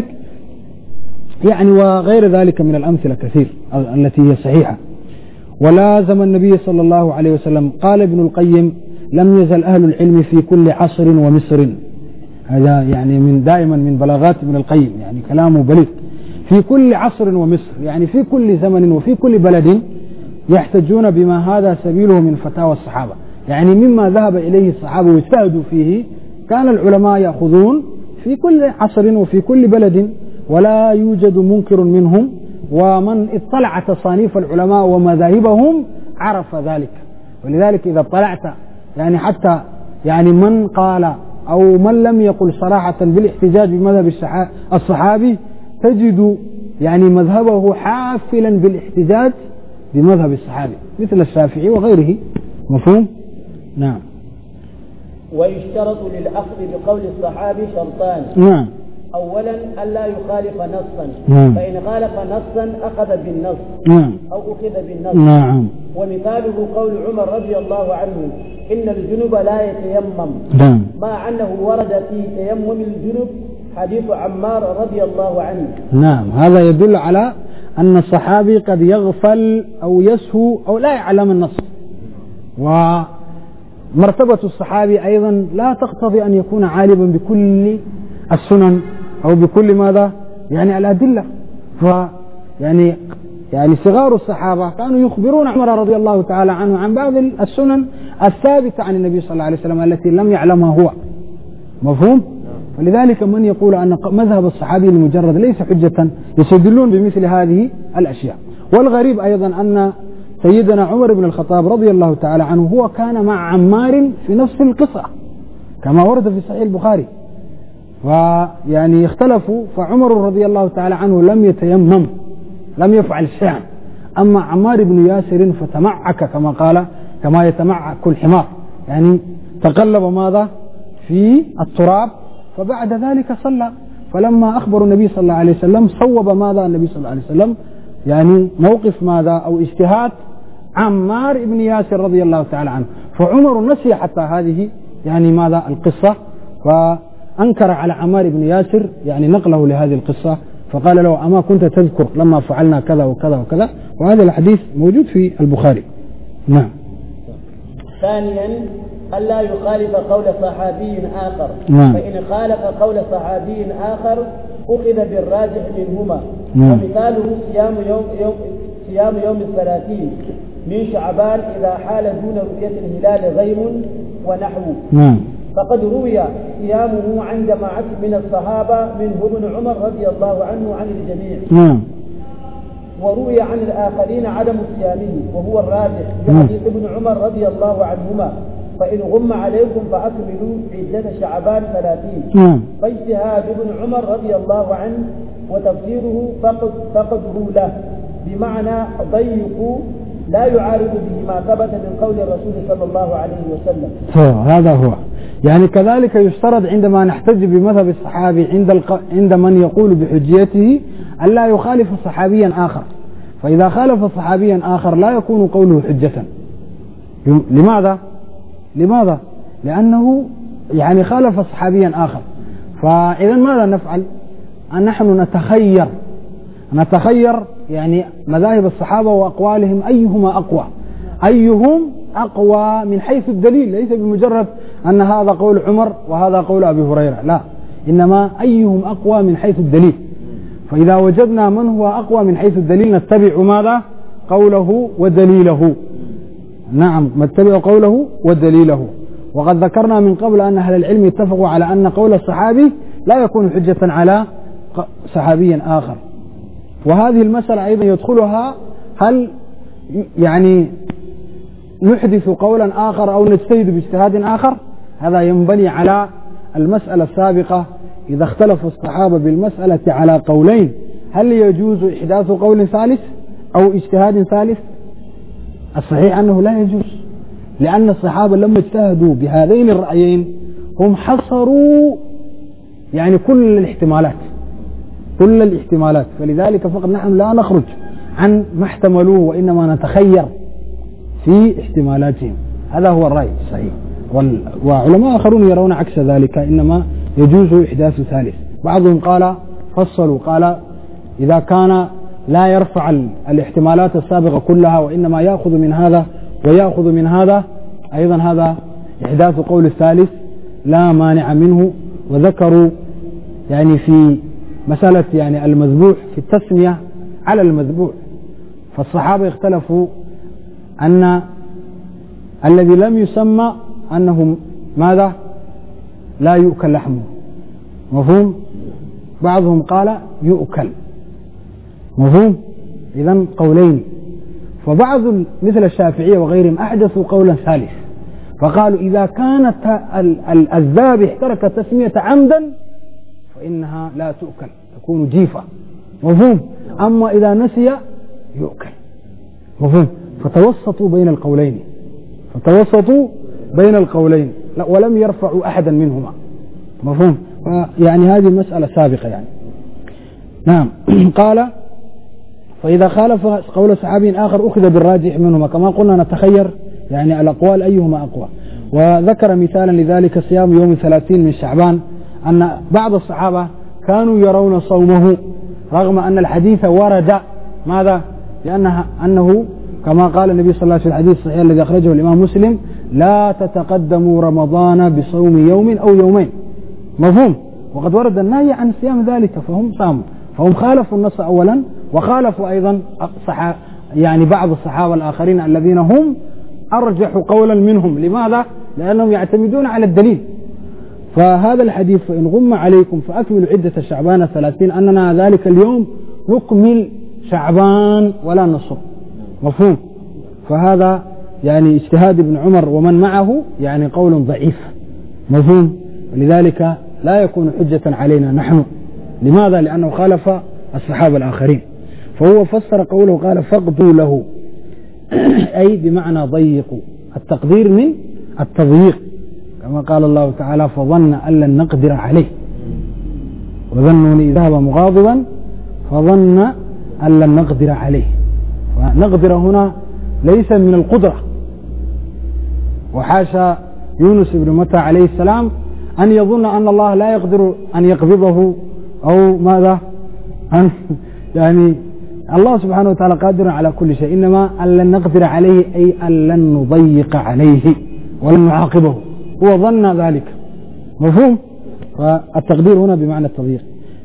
يعني، وغير ذلك من الأمثلة كثير التي هي صحيحة. ولازم النبي صلى الله عليه وسلم. قال ابن القيم لم يزل أهل العلم في كل عصر ومصر، هذا يعني دائما من بلاغات ابن القيم، يعني كلامه بليغ. في كل عصر ومصر يعني في كل زمن وفي كل بلد يحتجون بما هذا سبيله من فتاوى الصحابة، يعني مما ذهب إليه الصحابة واجتهدوا فيه كان العلماء يأخذون في كل عصر وفي كل بلد، ولا يوجد منكر منهم، ومن اطلع تصانيف العلماء ومذاهبهم عرف ذلك. ولذلك إذا اطلعت يعني حتى يعني من قال أو من لم يقل صراحة بالاحتجاج بمذهب الصحابي تجد يعني مذهبه حافلا بالاحتجاج بمذهب الصحابي مثل الشافعي وغيره، مفهوم؟ نعم. ويشترط للأخذ بقول الصحابي شرطان. نعم. أولا ألا يخالف نصا، فإن خالف نصا أخذ بالنص أو أخذ بالنص. نعم. ومثاله قول عمر رضي الله عنه إن الجنب لا يتيمم، مع أنه ورد في تيمم الجنب حديث عمار رضي الله عنه. نعم، هذا يدل على أن الصحابي قد يغفل أو يسهو أو لا يعلم النص. ومرتبة الصحابي أيضا لا تقتضي أن يكون عالما بكل السنن أو بكل ماذا يعني الأدلة. يعني صغار الصحابة كانوا يخبرون عمر رضي الله تعالى عنه عن بعض السنن الثابتة عن النبي صلى الله عليه وسلم التي لم يعلمها هو، مفهوم؟ ولذلك من يقول أن مذهب الصحابي المجرد ليس حجة يستدلون بمثل هذه الأشياء. والغريب أيضا أن سيدنا عمر بن الخطاب رضي الله تعالى عنه هو كان مع عمار في نفس القصة كما ورد في صحيح البخاري، ويعني اختلفوا، فعمر رضي الله تعالى عنه لم يتيمم، لم يفعل شيئا، أما عمار بن ياسر فتمعك كما قال كما يتمعك الحمار، يعني تقلب ماذا في التراب فبعد ذلك صلى. فلما أخبر النبي صلى الله عليه وسلم صوب ماذا النبي صلى الله عليه وسلم يعني موقف ماذا أو اجتهاد عمار بن ياسر رضي الله تعالى عنه. فعمر نسي حتى هذه يعني ماذا القصة، فأنكر على عمار بن ياسر يعني نقله لهذه القصة، فقال له أما كنت تذكر لما فعلنا كذا وكذا وكذا. وهذا الحديث موجود في البخاري. نعم. ثانيا ألا يخالف قول صحابي آخر. نعم. فإن خالف قول صحابي آخر أخذ بالراجح منهما. نعم. ومثاله صيام يوم 30 من شعبان إذا حال دون رؤية الهلال غيم ونحوه. نعم. فقد روي صيامه عن جماعة من الصحابة منه ابن عمر رضي الله عنه عن الجميع. نعم. وروي عن الآخرين عدم صيامه وهو الراجح بحديث ابن عمر رضي الله عنهما فإن غم عليكم فأكملوا عدة شعبان 30. فاجتهاد ابن عمر رضي الله عنه وتفسيره فقده له بمعنى ضيقوا لا يعارض به ما ثبت من قول الرسول صلى الله عليه وسلم. هذا هو يعني كذلك يشترط عندما نحتج بمذهب الصحابي عند من يقول بحجيته ألا يخالف صحابيا آخر. فإذا خالف صحابيا آخر لا يكون قوله حجة. لماذا؟ لأنه يعني خالف صحابيا آخر. فإذا ماذا نفعل؟ نحن نتخير يعني مذاهب الصحابة وأقوالهم أيهم أقوى من حيث الدليل، ليس بمجرد أن هذا قول عمر وهذا قول أبي هريرة، لا، إنما أيهم أقوى من حيث الدليل. فإذا وجدنا من هو أقوى من حيث الدليل نتبع ماذا؟ قوله ودليله. نعم، نتبع قوله ودليله. وقد ذكرنا من قبل أن أهل العلم اتفقوا على أن قول الصحابي لا يكون حجة على صحابي آخر. وهذه المسألة أيضا يدخلها هل يعني نحدث قولا آخر أو نجتهد باجتهاد آخر؟ هذا ينبني على المسألة السابقة. إذا اختلف الصحابة بالمسألة على قولين هل يجوز إحداث قول ثالث أو اجتهاد ثالث؟ الصحيح أنه لا يجوز، لأن الصحابة لما اجتهدوا بهذين الرأيين هم حصروا يعني كل الاحتمالات. فلذلك فقط نحن لا نخرج عن ما احتملوه وإنما نتخير في احتمالاتهم. هذا هو الرأي الصحيح. وعلماء آخرون يرون عكس ذلك، إنما يجوز إحداث ثالث. بعضهم فصلوا قال إذا كان لا يرفع الاحتمالات السابقة كلها وإنما يأخذ من هذا ويأخذ من هذا، أيضا هذا إحداث قول الثالث لا مانع منه. وذكروا يعني في مسألة يعني المذبوح في التسمية على المذبوح، فالصحابة اختلفوا أن الذي لم يسمى أنه ماذا؟ لا يؤكل لحمه. مفهوم؟ بعضهم قال يؤكل. مفهوم؟ إذن قولين. فبعض مثل الشافعية وغيرهم أحدثوا قولا ثالث، فقالوا إذا كانت الذابح ترك التسمية عمدا فإنها لا تؤكل، تكون جيفة. مفهوم؟ أما إذا نسي يؤكل. مفهوم؟ فتوسطوا بين القولين ولم يرفعوا أحدا منهما. مفهوم؟ يعني هذه المسألة سابقة يعني. نعم. قال فإذا خالف قول صحابي آخر أخذ بالراجح منهما، كما قلنا نتخير يعني الأقوال أيهما أقوى. وذكر مثالا لذلك صيام يوم 30 من شعبان، أن بعض الصحابة كانوا يرون صومه رغم أن الحديث ورد ماذا؟ أنه كما قال النبي صلى الله عليه وسلم في الحديث الصحيح الذي أخرجه الإمام مسلم لا تتقدموا رمضان بصوم يوم أو يومين. مفهوم؟ وقد ورد النهي عن صيام ذلك فهم صاموا، فهم خالفوا النص أولا وخالفوا أيضا يعني بعض الصحابة الآخرين الذين هم أرجح قولا منهم. لماذا؟ لأنهم يعتمدون على الدليل. فهذا الحديث فإن غم عليكم فأكملوا عدة شعبان 30 أننا ذلك اليوم نكمل شعبان ولا نصب. مفهوم؟ فهذا يعني اجتهاد ابن عمر ومن معه يعني قول ضعيف. مفهوم؟ ولذلك لا يكون حجة علينا نحن. لماذا؟ لأنه خالف الصحابة الآخرين. فهو فسر قوله قال فاقضوا له أي بمعنى ضيقوا، التقدير من التضييق، كما قال الله تعالى فظن أن لن نقدر عليه. وظنوني إذ ذهب مغاضبا فظن أن لن نقدر عليه. فنقدر هنا ليس من القدرة، وحاشا يونس بن متى عليه السلام أن يظن أن الله لا يقدر أن يقبضه أو ماذا يعني الله سبحانه وتعالى قادر على كل شيء، إنما أن لن نقدر عليه أي أن لن نضيق عليه ولن نعاقبه، هو ظن ذلك. مفهوم؟ فالتقدير هنا بمعنى التضييق.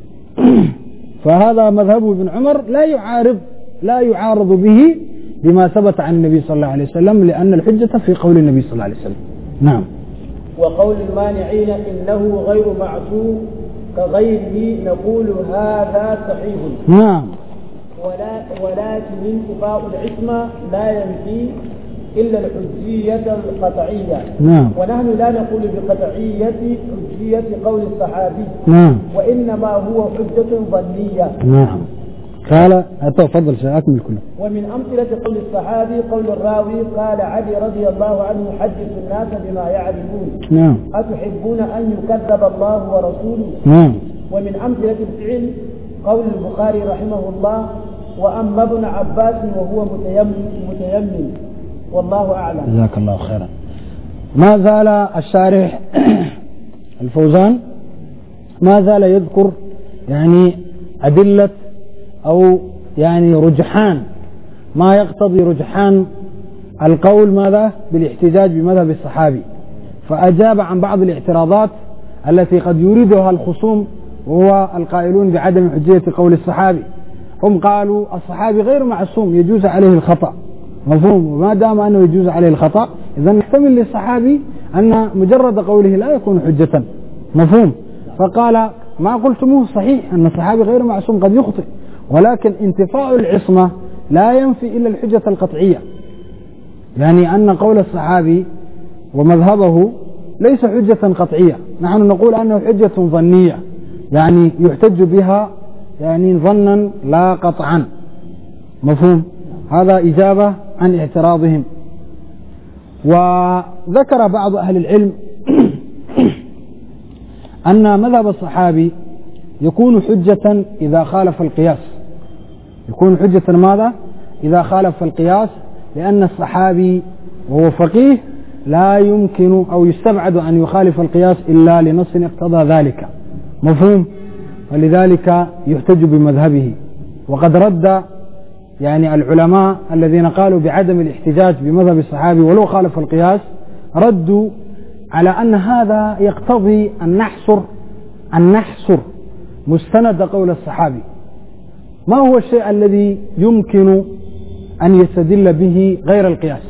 فهذا مذهب ابن عمر لا يعارض به بما ثبت عن النبي صلى الله عليه وسلم، لأن الحجة في قول النبي صلى الله عليه وسلم. نعم. وقول المانعين إنه غير معصوم كغيره نقول هذا صحيح. نعم. ولكن انتفاء العصمة لا ينفي إلا الحجية القطعية. نعم. ونحن لا نقول بقطعية حجية قول الصحابي. نعم. وإنما هو حجة ظنية. نعم. قال تفضل أكمل كله. ومن أمثلة قول الصحابي قول الراوي قال علي رضي الله عنه حدث الناس بما يعرفون. نعم. أتحبون أن يكذب الله ورسوله. نعم. ومن أمثلة الفعل قول البخاري رحمه الله وأما ابن عباس وهو متيمم والله أعلم. جزاك الله خيرا. ما زال الشارح الفوزان ما زال يذكر يعني أدلة أو يعني رجحان ما يقتضي رجحان القول ماذا بالاحتجاج بمذهب الصحابي، فأجاب عن بعض الاعتراضات التي قد يريدها الخصوم وهو القائلون بعدم حجية قول الصحابي. هم قالوا الصحابي غير معصوم يجوز عليه الخطأ. مفهوم؟ وما دام أنه يجوز عليه الخطأ إذن يحتمل للصحابي أن مجرد قوله لا يكون حجة. مفهوم؟ فقال ما قلتموه صحيح أن الصحابي غير معصوم قد يخطئ، ولكن انتفاء العصمة لا ينفي إلا الحجة القطعية، يعني أن قول الصحابي ومذهبه ليس حجة قطعية، نحن نقول أنه حجة ظنية يعني يحتج بها يعني ظنا لا قطعا. مفهوم؟ هذا إجابة عن اعتراضهم. وذكر بعض أهل العلم أن مذهب الصحابي يكون حجة إذا خالف القياس. يكون حجة ماذا؟ إذا خالف القياس، لأن الصحابي وهو فقيه لا يمكن أو يستبعد أن يخالف القياس إلا لنص اقتضى ذلك. مفهوم؟ ولذلك يحتج بمذهبه. وقد رد يعني العلماء الذين قالوا بعدم الاحتجاج بمذهب الصحابي ولو خالف القياس، ردوا على أن هذا يقتضي أن نحصر مستند قول الصحابي. ما هو الشيء الذي يمكن أن يستدل به غير القياس؟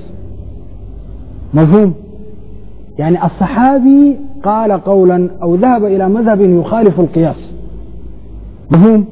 مفهوم؟ يعني الصحابي قال قولا أو ذهب إلى مذهب يخالف القياس. مفهوم؟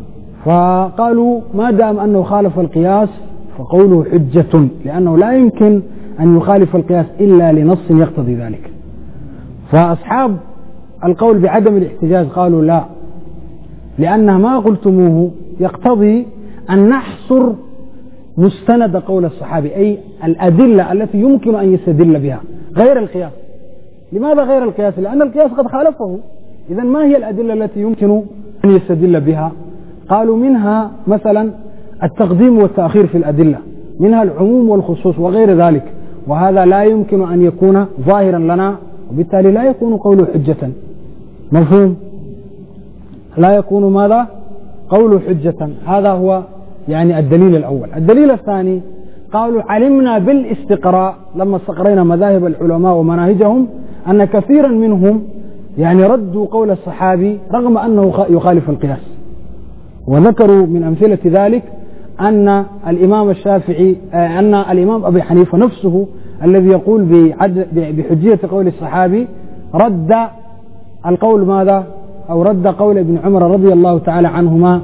فقالوا ما دام أنه خالف القياس فقوله حجة، لأنه لا يمكن أن يخالف القياس إلا لنص يقتضي ذلك. فأصحاب القول بعدم الاحتجاج قالوا لا، لأن ما قلتموه يقتضي أن نحصر مستند قول الصحابي، أي الأدلة التي يمكن أن يستدل بها غير القياس. لماذا غير القياس؟ لأن القياس قد خالفه. إذن ما هي الأدلة التي يمكن أن يستدل بها؟ قالوا منها مثلا التقديم والتأخير في الأدلة، منها العموم والخصوص وغير ذلك، وهذا لا يمكن أن يكون ظاهرا لنا، وبالتالي لا يكون قوله حجة. مفهوم؟ لا يكون ماذا؟ قوله حجة. هذا هو يعني الدليل الأول. الدليل الثاني قالوا علمنا بالاستقراء لما استقرينا مذاهب العلماء ومناهجهم أن كثيرا منهم يعني ردوا قول الصحابي رغم أنه يخالف القياس. وذكروا من أمثلة ذلك أن الإمام الشافعي أن الإمام أبي حنيفة نفسه الذي يقول بحجية قول الصحابي رد القول ماذا؟ أو رد قول ابن عمر رضي الله تعالى عنهما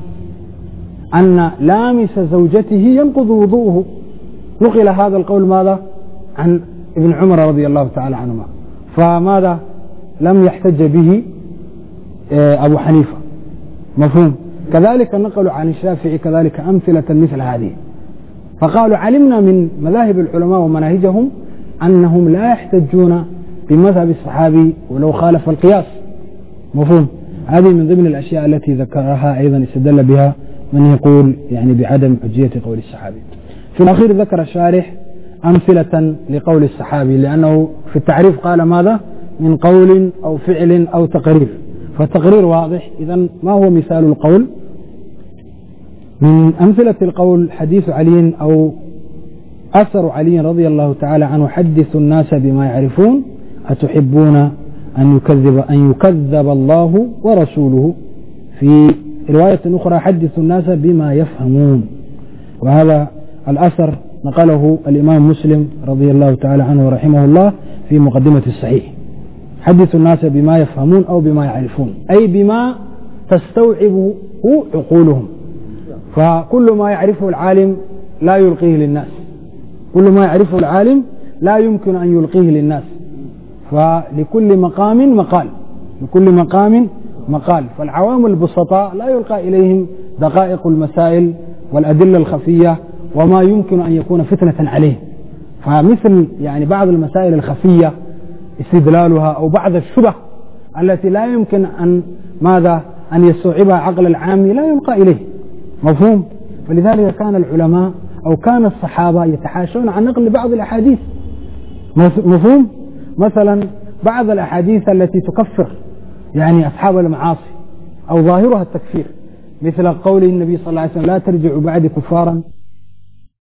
أن لامس زوجته ينقض وضوءه. نقل هذا القول ماذا؟ عن ابن عمر رضي الله تعالى عنهما، فماذا؟ لم يحتج به أبو حنيفة. مفهوم؟ كذلك نقلوا عن الشافعي كذلك أمثلة مثل هذه. فقالوا علمنا من مذاهب العلماء ومناهجهم أنهم لا يحتجون بمذهب الصحابي ولو خالف القياس. مفهوم؟ هذه من ضمن الأشياء التي ذكرها أيضا استدل بها من يقول يعني بعدم حجية قول الصحابي. في الأخير ذكر الشارح أمثلة لقول الصحابي، لأنه في التعريف قال ماذا؟ من قول أو فعل أو تقرير، فالتقرير واضح. إذن ما هو مثال القول؟ من أمثلة القول حديث علي أو أثر علي رضي الله تعالى عنه: حدث الناس بما يعرفون أتحبون أن يكذب الله ورسوله. في رواية أخرى: حدث الناس بما يفهمون. وهذا الأثر نقله الإمام مسلم رضي الله تعالى عنه ورحمه الله في مقدمة الصحيح. حدث الناس بما يفهمون أو بما يعرفون، أي بما تستوعبه عقولهم. فكل ما يعرفه العالم لا يلقيه للناس، كل ما يعرفه العالم لا يمكن أن يلقيه للناس. فلكل مقام مقال، لكل مقام مقال. فالعوام البسطاء لا يلقى إليهم دقائق المسائل والأدلة الخفية وما يمكن أن يكون فتنة عليه. فمثل يعني بعض المسائل الخفية استدلالها أو بعض الشبه التي لا يمكن أن ماذا أن يستوعبها عقل العام لا يلقى إليه. مفهوم؟ فلذلك كان العلماء أو كان الصحابة يتحاشون عن نقل بعض الأحاديث. مفهوم؟ مثلا بعض الأحاديث التي تكفر يعني أصحاب المعاصي أو ظاهرها التكفير، مثل قول النبي صلى الله عليه وسلم: لا ترجعوا بعد كفارا